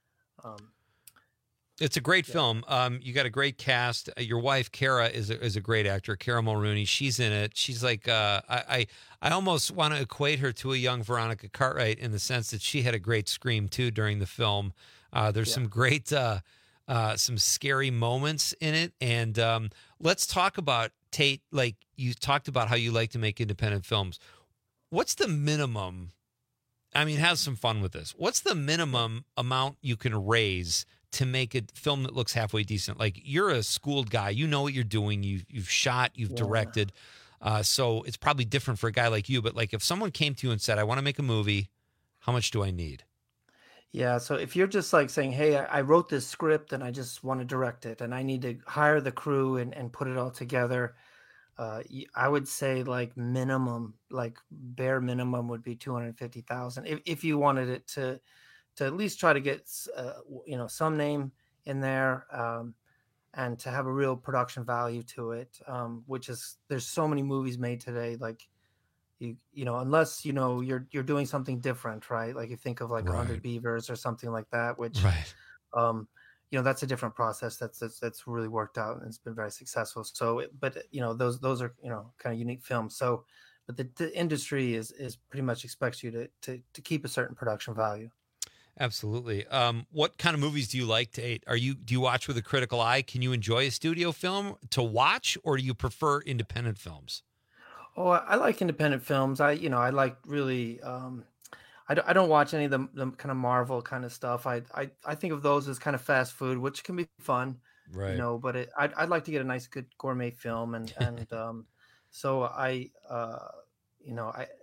um, it's a great yeah. film. Um, you got a great cast. Your wife Kara is a, is a great actor. Kara Mulrooney. She's in it. She's like uh, I, I I almost want to equate her to a young Veronica Cartwright in the sense that she had a great scream too during the film. Uh, there's yeah. some great uh, uh, some scary moments in it. And um, let's talk about Tate. Like you talked about how you like to make independent films. What's the minimum? I mean, have some fun with this. What's the minimum amount you can raise to make a film that looks halfway decent? Like, you're a schooled guy, you know what you're doing. You've you've shot, you've yeah. directed, uh, so it's probably different for a guy like you. But like, if someone came to you and said, "I want to make a movie, how much do I need?" Yeah, so if you're just like saying, "Hey, I, I wrote this script and I just want to direct it, and I need to hire the crew and and put it all together," uh, I would say like minimum, like bare minimum would be two hundred fifty thousand if if you wanted it to. to at least try to get, uh, you know, some name in there, um, and to have a real production value to it, um, which is, there's so many movies made today. Like you, you know, unless, you know, you're, you're doing something different, right? Like you think of like a Right. hundred Beavers or something like that, which, Right. um, you know, that's a different process. That's, that's, that's really worked out and it's been very successful. So, it- but you know, those, those are, you know, kind of unique films. So, but the, the industry is, is pretty much expects you to, to, to keep a certain production value. Absolutely. Um, what kind of movies do you like, Tate? Are you do you watch with a critical eye? Can you enjoy a studio film to watch, or do you prefer independent films? Oh, I I like independent films. I, you know, I like really. Um, I don't, I don't watch any of the, the kind of Marvel kind of stuff. I, I, I think of those as kind of fast food, which can be fun, Right. you know. But it, I'd, I'd like to get a nice, good gourmet film, and and um, so I, uh, you know, I.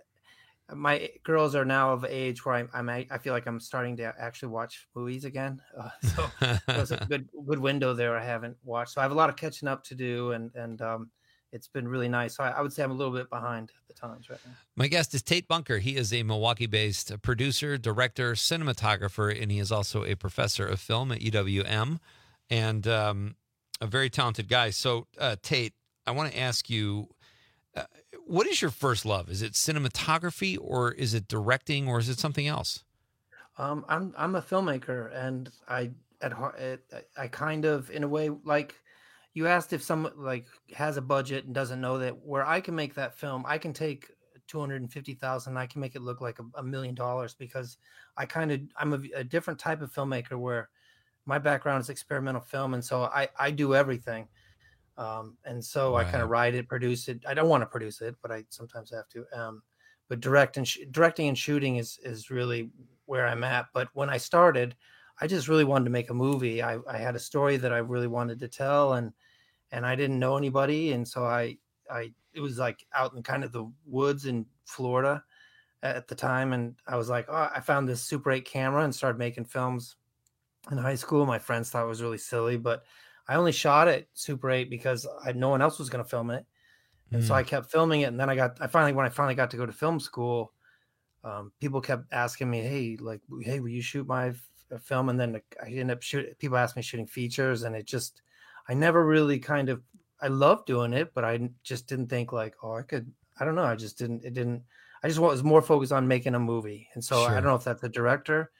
My girls are now of age where I'm, I'm I feel like I'm starting to actually watch movies again. Uh, so there's a good good window there I haven't watched. So I have a lot of catching up to do, and and um, it's been really nice. So I, I would say I'm a little bit behind the times right now. My guest is Tate Bunker. He is a Milwaukee-based producer, director, cinematographer, and he is also a professor of film at U W M, and um, a very talented guy. So, uh, Tate, I want to ask you, uh, what is your first love? Is it cinematography, or is it directing, or is it something else? Um, I'm I'm a filmmaker, and I at heart I kind of, in a way, like you asked if someone like has a budget and doesn't know that where I can make that film, I can take two hundred fifty thousand, I can make it look like a, a million dollars, because I kind of I'm a, a different type of filmmaker where my background is experimental film, and so I I do everything. Um, and so I kind Wow. of write it, produce it. I don't want to produce it, but I sometimes have to. Um, but direct and sh- directing and shooting is is really where I'm at. But when I started, I just really wanted to make a movie. I, I had a story that I really wanted to tell, and and I didn't know anybody, and so I I it was like out in kind of the woods in Florida at the time, and I was like, oh, I found this Super eight camera and started making films in high school. My friends thought it was really silly, but I only shot it Super eight because I, no one else was going to film it. And so Mm. I kept filming it. And then I got, I finally, when I finally got to go to film school, um, people kept asking me, Hey, like, Hey, will you shoot my f- film? And then I ended up shooting, people asked me shooting features, and it just, I never really kind of, I loved doing it, but I just didn't think like, oh, I could, I don't know. I just didn't, it didn't, I just was more focused on making a movie. And so I Sure. don't know if that's the director,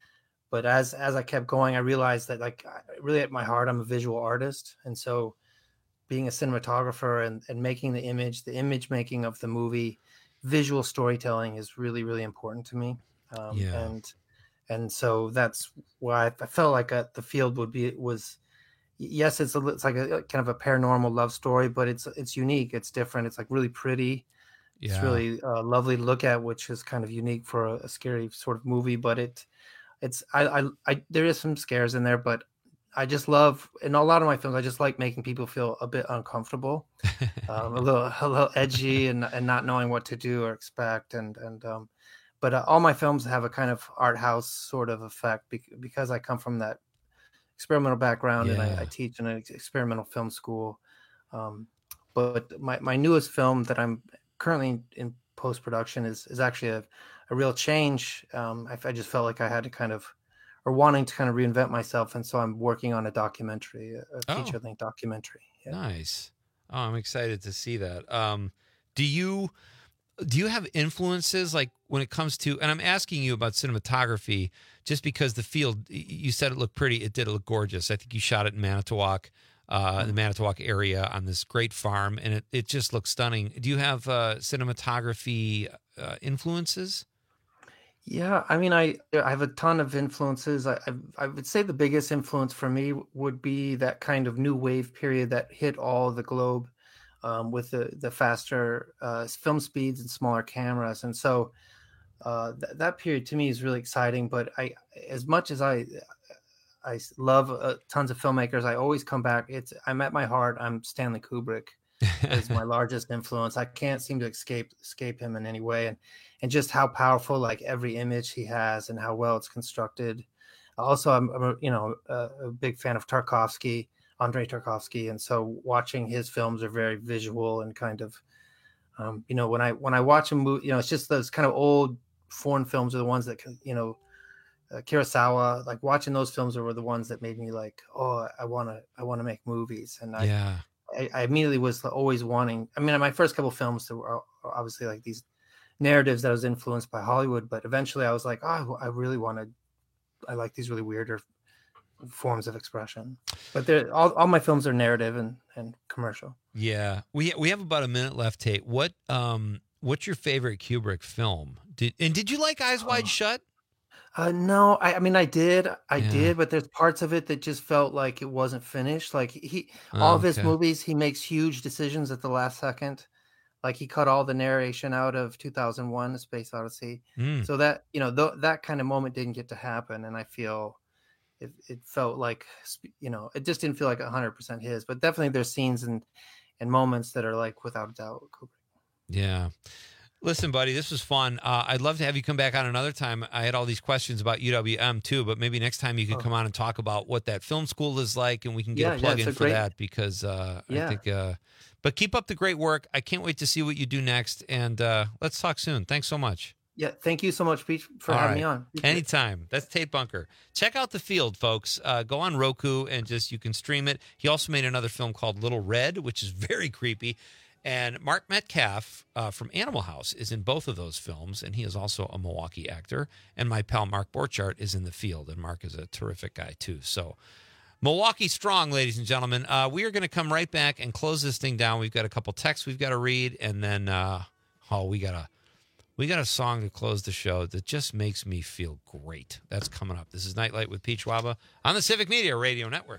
but as as I kept going, I realized that like I- really at my heart, I'm a visual artist, and so being a cinematographer and and making the image, the image making of the movie, visual storytelling is really really important to me. Um, Yeah. And and so that's why I felt like a, the field would be was yes, it's a it's like a kind of a paranormal love story, but it's it's unique, it's different, it's like really pretty. It's Yeah. really uh, lovely to look at, which is kind of unique for a, a scary sort of movie. But it, it's I, I, I there is some scares in there, but I just love in a lot of my films. I just like making people feel a bit uncomfortable, um, a little a little edgy, and and not knowing what to do or expect. And and um, but uh, all my films have a kind of art house sort of effect bec- because I come from that experimental background, and Yeah. I, I teach in an ex- experimental film school. Um, but my, my newest film that I'm currently in post production is is actually a, a real change. Um, I, I just felt like I had to kind of, or wanting to kind of reinvent myself, and so I'm working on a documentary, a, a Oh. feature length documentary. Yeah. Nice. Oh, I'm excited to see that. Um, do you do you have influences like when it comes to? And I'm asking you about cinematography, just because the field y- you said it looked pretty. It did look gorgeous. I think you shot it in Manitowoc, uh, the Manitowoc area on this great farm, and it, it just looks stunning. Do you have uh, cinematography uh, influences? Yeah, I mean, I I have a ton of influences. I, I I would say the biggest influence for me would be that kind of new wave period that hit all the globe, um, with the the faster uh, film speeds and smaller cameras, and so uh, th- that period to me is really exciting. But I, as much as I I s- love uh, tons of filmmakers, I always come back. It's I'm at my heart. I'm Stanley Kubrick is my largest influence. I can't seem to escape escape him in any way, and and just how powerful like every image he has and how well it's constructed. Also, I'm, I'm a, you know a, a big fan of Tarkovsky, Andrei Tarkovsky, and so watching his films are very visual and kind of um, you know when I when I watch a movie, you know it's just those kind of old foreign films are the ones that can, you know. Uh, Kurosawa, like watching those films were the ones that made me like, oh, I want to, I want to make movies, and I, Yeah. I, I immediately was always wanting. I mean, my first couple films were obviously like these narratives that I was influenced by Hollywood, but eventually I was like, oh, I really want to. I like these really weirder forms of expression. But they're all, all my films are narrative and, and commercial. Yeah, we we have about a minute left, Tate. What um what's your favorite Kubrick film? Did and did you like Eyes Wide Shut? Uh, no, I, I mean, I did, I Yeah. did, but there's parts of it that just felt like it wasn't finished. Like he, Oh, all of his okay. movies, he makes huge decisions at the last second. Like he cut all the narration out of two thousand one: A Space Odyssey. Mm. So that, you know, th- that kind of moment didn't get to happen. And I feel it, it felt like, sp- you know, it just didn't feel like one hundred percent his, but definitely there's scenes and, and moments that are like, without a doubt, Kubrick. Yeah. Listen, buddy, this was fun. Uh, I'd love to have you come back on another time. I had all these questions about U W M too, but maybe next time you could Oh. come on and talk about what that film school is like, and we can get Yeah, a yeah, plug it's in a for great- that because uh, I Yeah. think. Uh, but keep up the great work. I can't wait to see what you do next, and uh, let's talk soon. Thanks so much. Yeah. Thank you so much, Pete, for All having right. me on. Appreciate it. Anytime. That's Tate Bunker. Check out The Field, folks. Uh, go on Roku and just you can stream it. He also made another film called Little Red, which is very creepy. And Mark Metcalf uh, from Animal House is in both of those films, and he is also a Milwaukee actor. And my pal Mark Borchardt is in The Field, and Mark is a terrific guy too. So Milwaukee strong, ladies and gentlemen. Uh, we are going to come right back and close this thing down. We've got a couple texts we've got to read, and then uh, oh, we got a we got a song to close the show that just makes me feel great. That's coming up. This is Nightlight with Pete Schwaba on the Civic Media Radio Network.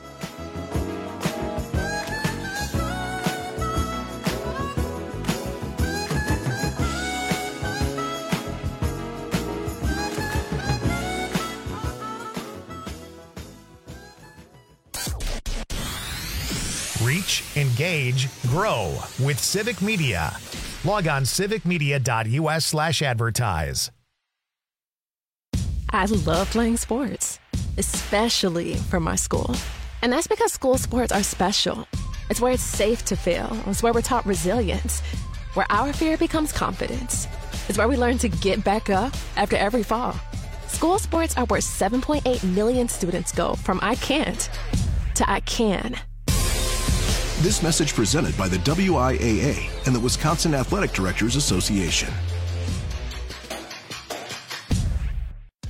Reach, engage, grow with Civic Media. Log on civicmedia.us slash advertise. I love playing sports, especially for my school. And that's because school sports are special. It's where it's safe to fail. It's where we're taught resilience, where our fear becomes confidence. It's where we learn to get back up after every fall. School sports are where seven point eight million students go from I can't to I can. This message presented by the W I A A and the Wisconsin Athletic Directors Association.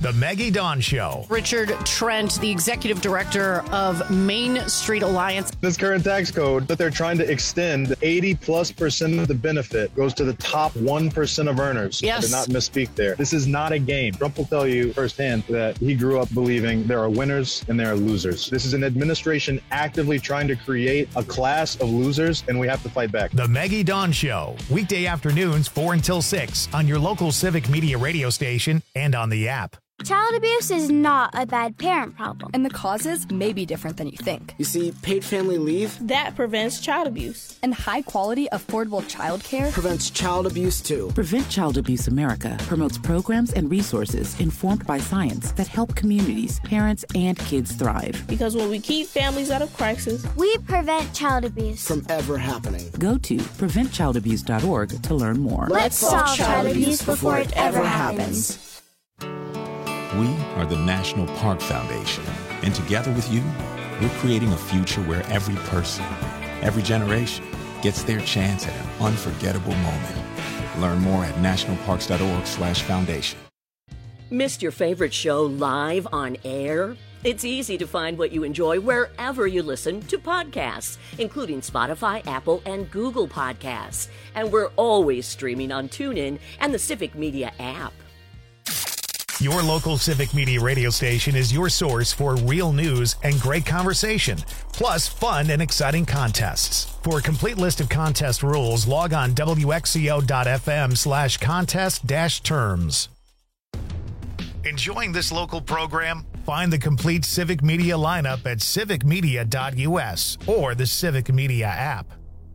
The Maggie Dawn Show. Richard Trent, the executive director of Main Street Alliance. This current tax code that they're trying to extend, eighty plus percent of the benefit goes to the top one percent of earners. Yes. I did not misspeak there. This is not a game. Trump will tell you firsthand that he grew up believing there are winners and there are losers. This is an administration actively trying to create a class of losers, and we have to fight back. The Maggie Dawn Show. Weekday afternoons, four until six on your local Civic Media radio station and on the app. Child abuse is not a bad parent problem. And the causes may be different than you think. You see, paid family leave, that prevents child abuse. And high-quality, affordable child care prevents child abuse, too. Prevent Child Abuse America promotes programs and resources informed by science that help communities, parents, and kids thrive. Because when we keep families out of crisis, we prevent child abuse from ever happening. Go to prevent child abuse dot org to learn more. Let's solve child abuse before it ever happens. We are the National Park Foundation, and together with you, we're creating a future where every person, every generation, gets their chance at an unforgettable moment. Learn more at national parks dot org slash foundation. Missed your favorite show live on air? It's easy to find what you enjoy wherever you listen to podcasts, including Spotify, Apple, and Google Podcasts. And we're always streaming on TuneIn and the Civic Media app. Your local Civic Media radio station is your source for real news and great conversation, plus fun and exciting contests. For a complete list of contest rules, log on W X C O dot F M slash contest dash terms. Enjoying this local program? Find the complete Civic Media lineup at civic media dot U S or the Civic Media app.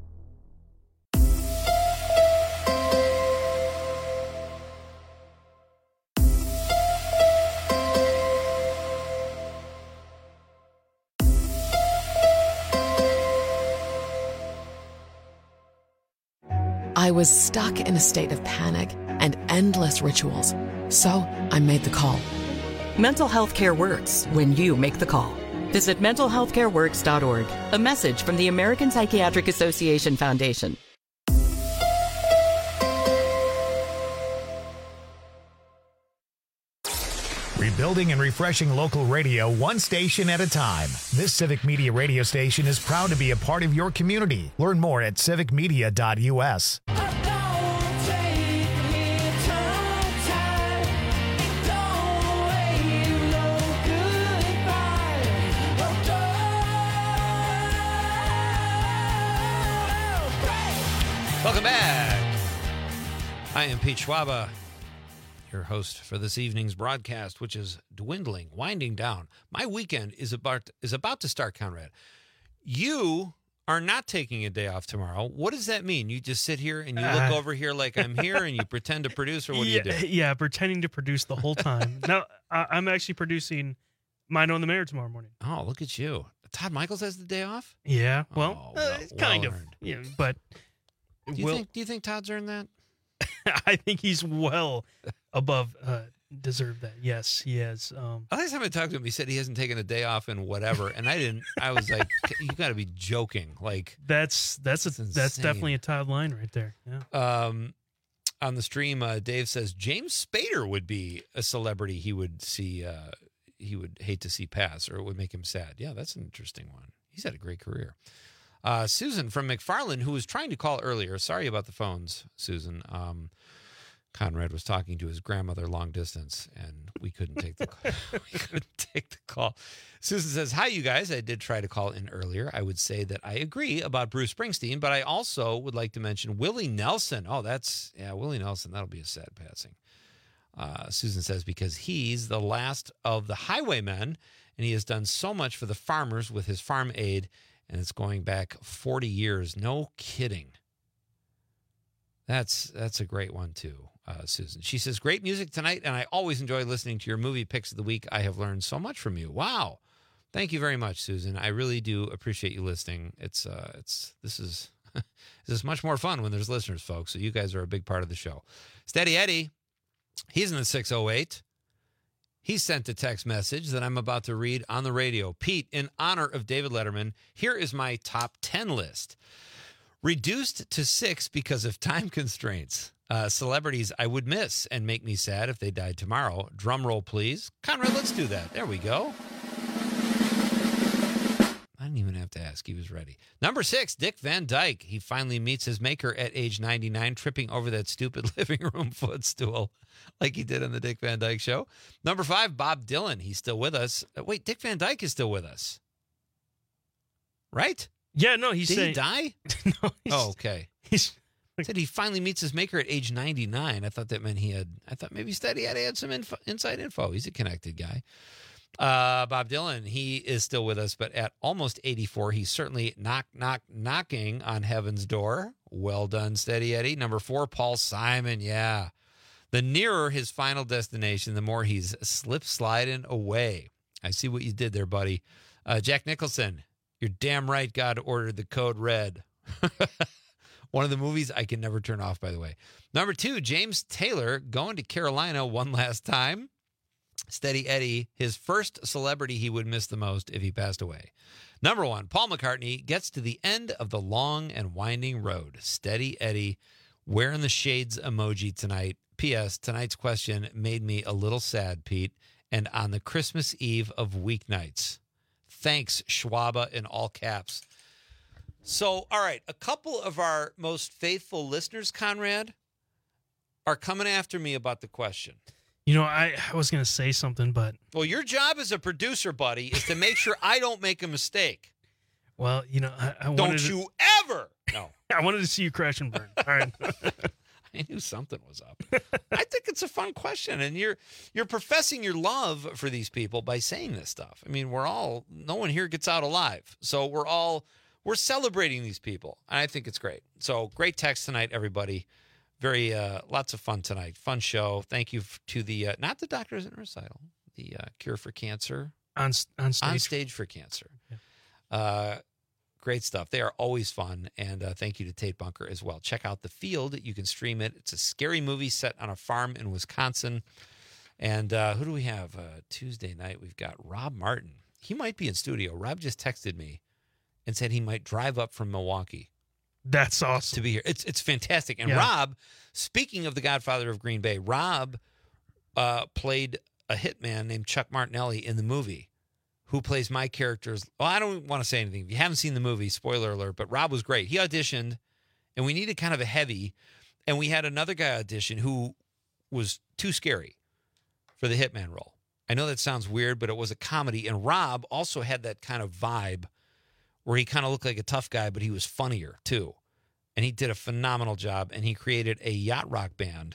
I was stuck in a state of panic and endless rituals, so I made the call. Mental health care works when you make the call. Visit mental health care works dot org. A message from the American Psychiatric Association Foundation. Rebuilding and refreshing local radio one station at a time. This Civic Media radio station is proud to be a part of your community. Learn more at civic media dot U S. Welcome back. I am Pete Schwaba, your host for this evening's broadcast, which is dwindling, winding down. My weekend is about is about to start, Conrad. You are not taking a day off tomorrow. What does that mean? You just sit here and you look Uh, over here like I'm here and you pretend to produce, or what yeah, do you do? Yeah, pretending to produce the whole time. No, I, I'm actually producing Mind on the Mayor tomorrow morning. Oh, look at you. Todd Michaels has the day off? Yeah, well, Oh, uh, well- it's kind well of, earned. yeah, but Do you, will- think, do you think Todd's earned that? I think he's well above uh, deserved that. Yes, he has. Um, The last time I talked to him, he said he hasn't taken a day off in whatever, and I didn't. I was like, "You got to be joking!" Like that's that's a, that's insane. definitely a Todd line right there. Yeah. Um, on the stream, uh, Dave says James Spader would be a celebrity he would see. Uh, he would hate to see pass, or it would make him sad. Yeah, that's an interesting one. He's had a great career. Uh, Susan from McFarland, who was trying to call earlier. Sorry about the phones, Susan. Um, Conrad was talking to his grandmother long distance, and we couldn't take the call. we couldn't take the call. Susan says, "Hi, you guys. I did try to call in earlier. I would say that I agree about Bruce Springsteen, but I also would like to mention Willie Nelson. Oh, that's yeah, Willie Nelson. That'll be a sad passing." Uh, Susan says because he's the last of the highwaymen, and he has done so much for the farmers with his farm aid. And it's going back forty years. No kidding. That's that's a great one, too, uh, Susan. She says, great music tonight, and I always enjoy listening to your movie picks of the week. I have learned so much from you. Wow. Thank you very much, Susan. I really do appreciate you listening. It's uh, it's this is this is much more fun when there's listeners, folks. So you guys are a big part of the show. Steady Eddie, he's in the six oh eight. He sent a text message that I'm about to read on the radio. Pete, in honor of David Letterman, here is my top ten list. Reduced to six because of time constraints. Uh, celebrities I would miss and make me sad if they died tomorrow. Drum roll, please. Conrad, let's do that. There we go. I didn't even have to ask. He was ready. Number six, Dick Van Dyke. He finally meets his maker at age ninety-nine, tripping over that stupid living room footstool like he did on the Dick Van Dyke Show. Number five, Bob Dylan. He's still with us. Uh, wait, Dick Van Dyke is still with us. Right? Yeah, no, he's Did saying... he die? no, he's, oh, okay. He's... Said he finally meets his maker at age ninety-nine. I thought that meant he had, I thought maybe Steady had had some info, inside info. He's a connected guy. Uh, Bob Dylan, he is still with us, but at almost eighty-four, he's certainly knock, knock, knocking on heaven's door. Well done, Steady Eddie. Number four, Paul Simon. Yeah. The nearer his final destination, the more he's slip sliding away. I see what you did there, buddy. Uh, Jack Nicholson, you're damn right God ordered the code red. One of the movies I can never turn off, by the way. Number two, James Taylor going to Carolina one last time. Steady Eddie, his first celebrity he would miss the most if he passed away. Number one, Paul McCartney gets to the end of the long and winding road. Steady Eddie, wearing the shades emoji tonight. P S. Tonight's question made me a little sad, Pete, and on the Christmas Eve of weeknights. Thanks, Schwaba, in all caps. So, all right, a couple of our most faithful listeners, Conrad, are coming after me about the question. You know, I, I was going to say something, but... Well, your job as a producer, buddy, is to make sure I don't make a mistake. Well, you know, I, I wanted Don't to, you ever! No. I wanted to see you crash and burn. All right. I knew something was up. I think it's a fun question, and you're you're professing your love for these people by saying this stuff. I mean, we're all... No one here gets out alive, so we're all... We're celebrating these people, and I think it's great. So great text tonight, everybody. Very, uh, lots of fun tonight. Fun show. Thank you to the, uh, not the Doctors in Recital, the uh, Cure for Cancer. On, on stage. On stage for Cancer. Yeah. Uh, great stuff. They are always fun, and uh, thank you to Tate Bunker as well. Check out The Field. You can stream it. It's a scary movie set on a farm in Wisconsin. And uh, who do we have? Uh, Tuesday night, we've got Rob Martin. He might be in studio. Rob just texted me and said he might drive up from Milwaukee. That's awesome. To be here. It's it's fantastic. And Yeah. Rob, speaking of the Godfather of Green Bay, Rob uh, played a hitman named Chuck Martinelli in the movie, who plays my characters. Well, I don't want to say anything. If you haven't seen the movie, spoiler alert, but Rob was great. He auditioned, and we needed kind of a heavy, and we had another guy audition who was too scary for the hitman role. I know that sounds weird, but it was a comedy, and Rob also had that kind of vibe where he kind of looked like a tough guy, but he was funnier too. And he did a phenomenal job, and he created a yacht rock band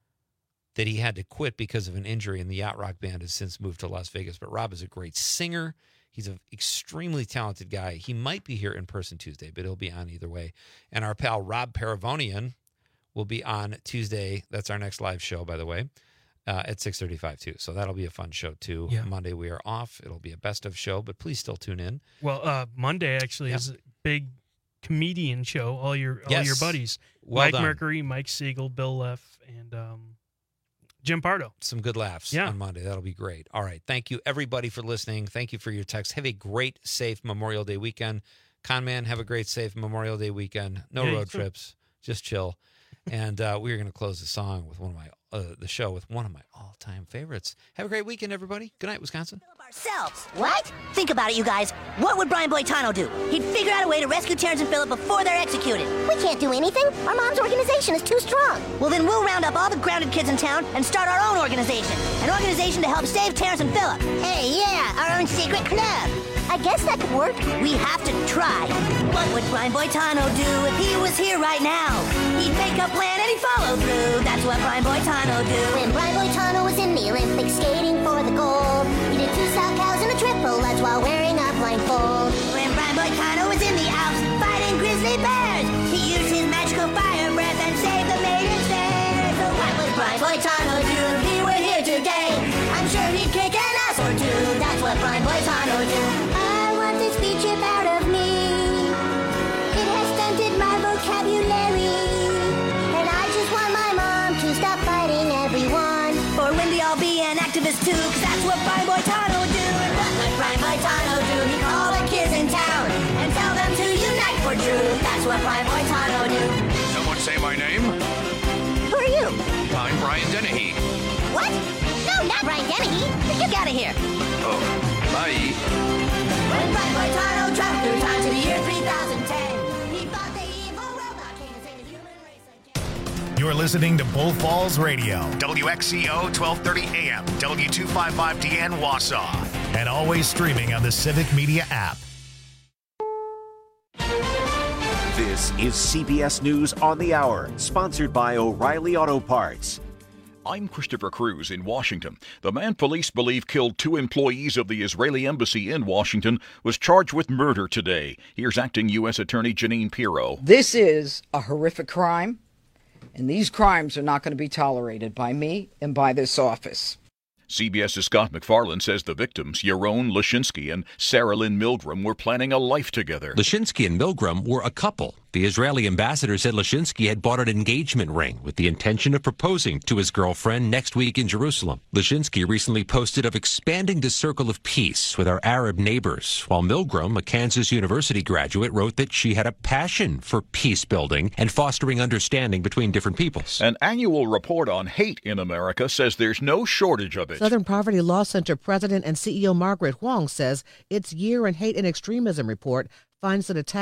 that he had to quit because of an injury, and the yacht rock band has since moved to Las Vegas. But Rob is a great singer. He's an extremely talented guy. He might be here in person Tuesday, but he'll be on either way. And our pal Rob Paravonian will be on Tuesday. That's our next live show, by the way. Uh, at six thirty-five, too. So that'll be a fun show, too. Yeah. Monday we are off. It'll be a best of show, but please still tune in. Well, uh, Monday actually Yeah. is a big comedian show. All your all Yes. your buddies, Well Mike done. Mercury, Mike Siegel, Bill Leff, and um, Jim Pardo. Some good laughs Yeah. on Monday. That'll be great. All right. Thank you, everybody, for listening. Thank you for your text. Have a great, safe Memorial Day weekend. Conman, have a great, safe Memorial Day weekend. No Yeah, you road too. trips. Just chill. And uh, we're going to close the song with one of my, uh, the show with one of my all-time favorites. Have a great weekend, everybody. Good night, Wisconsin. Ourselves. What? Think about it, you guys. What would Brian Boitano do? He'd figure out a way to rescue Terrence and Philip before they're executed. We can't do anything. Our mom's organization is too strong. Well, then we'll round up all the grounded kids in town and start our own organization. An organization to help save Terrence and Philip. Hey, yeah, our own secret club. I guess that could work. We have to try. What would Brian Boitano do if he was here right now? He'd make a plan and he'd follow through. That's what Brian Boitano do. When Brian Boitano was in the Olympics skating for the gold, he did two sow cows and a triple lutz while wearing a blindfold. When Brian Boitano was in the Alps fighting grizzly bears, he used his magical fire breath and saved the maidens there. So what would Brian Boitano do if he were here today? I'm sure he'd kick an ass or two. That's what Brian Boitano do. I want this speech chip out of me. It has stunted my vocabulary. And I just want my mom to stop fighting everyone. Or Wendy, I'll be an activist too, cause that's what Brian Boitano do. And what would Brian Boitano do? He'd call the kids in town and tell them to unite for true. That's what Brian Boitano do. Someone say my name. Who are you? I'm Brian Dennehy. What? No, not Brian Dennehy. Get you out of here. Oh, bye. When Brian Boitano traveled through time to the year three thousand ten, he fought the evil robot king and saved the human race again. You're listening to Bull Falls Radio, W X C O twelve thirty A M, W two fifty-five D N Wausau, and always streaming on the Civic Media app. This is C B S News on the Hour, sponsored by O'Reilly Auto Parts. I'm Christopher Cruz in Washington. The man police believe killed two employees of the Israeli embassy in Washington was charged with murder today. Here's acting U S Attorney Janine Pirro. This is a horrific crime, and these crimes are not going to be tolerated by me and by this office. CBS's Scott McFarland says the victims, Yaron Lashinsky and Sarah Lynn Milgram, were planning a life together. Lashinsky and Milgram were a couple. The Israeli ambassador said Lashinsky had bought an engagement ring with the intention of proposing to his girlfriend next week in Jerusalem. Lashinsky recently posted of expanding the circle of peace with our Arab neighbors, while Milgram, a Kansas University graduate, wrote that she had a passion for peace building and fostering understanding between different peoples. An annual report on hate in America says there's no shortage of it. Southern Poverty Law Center president and C E O Margaret Huang says its Year in Hate and Extremism report finds that attacks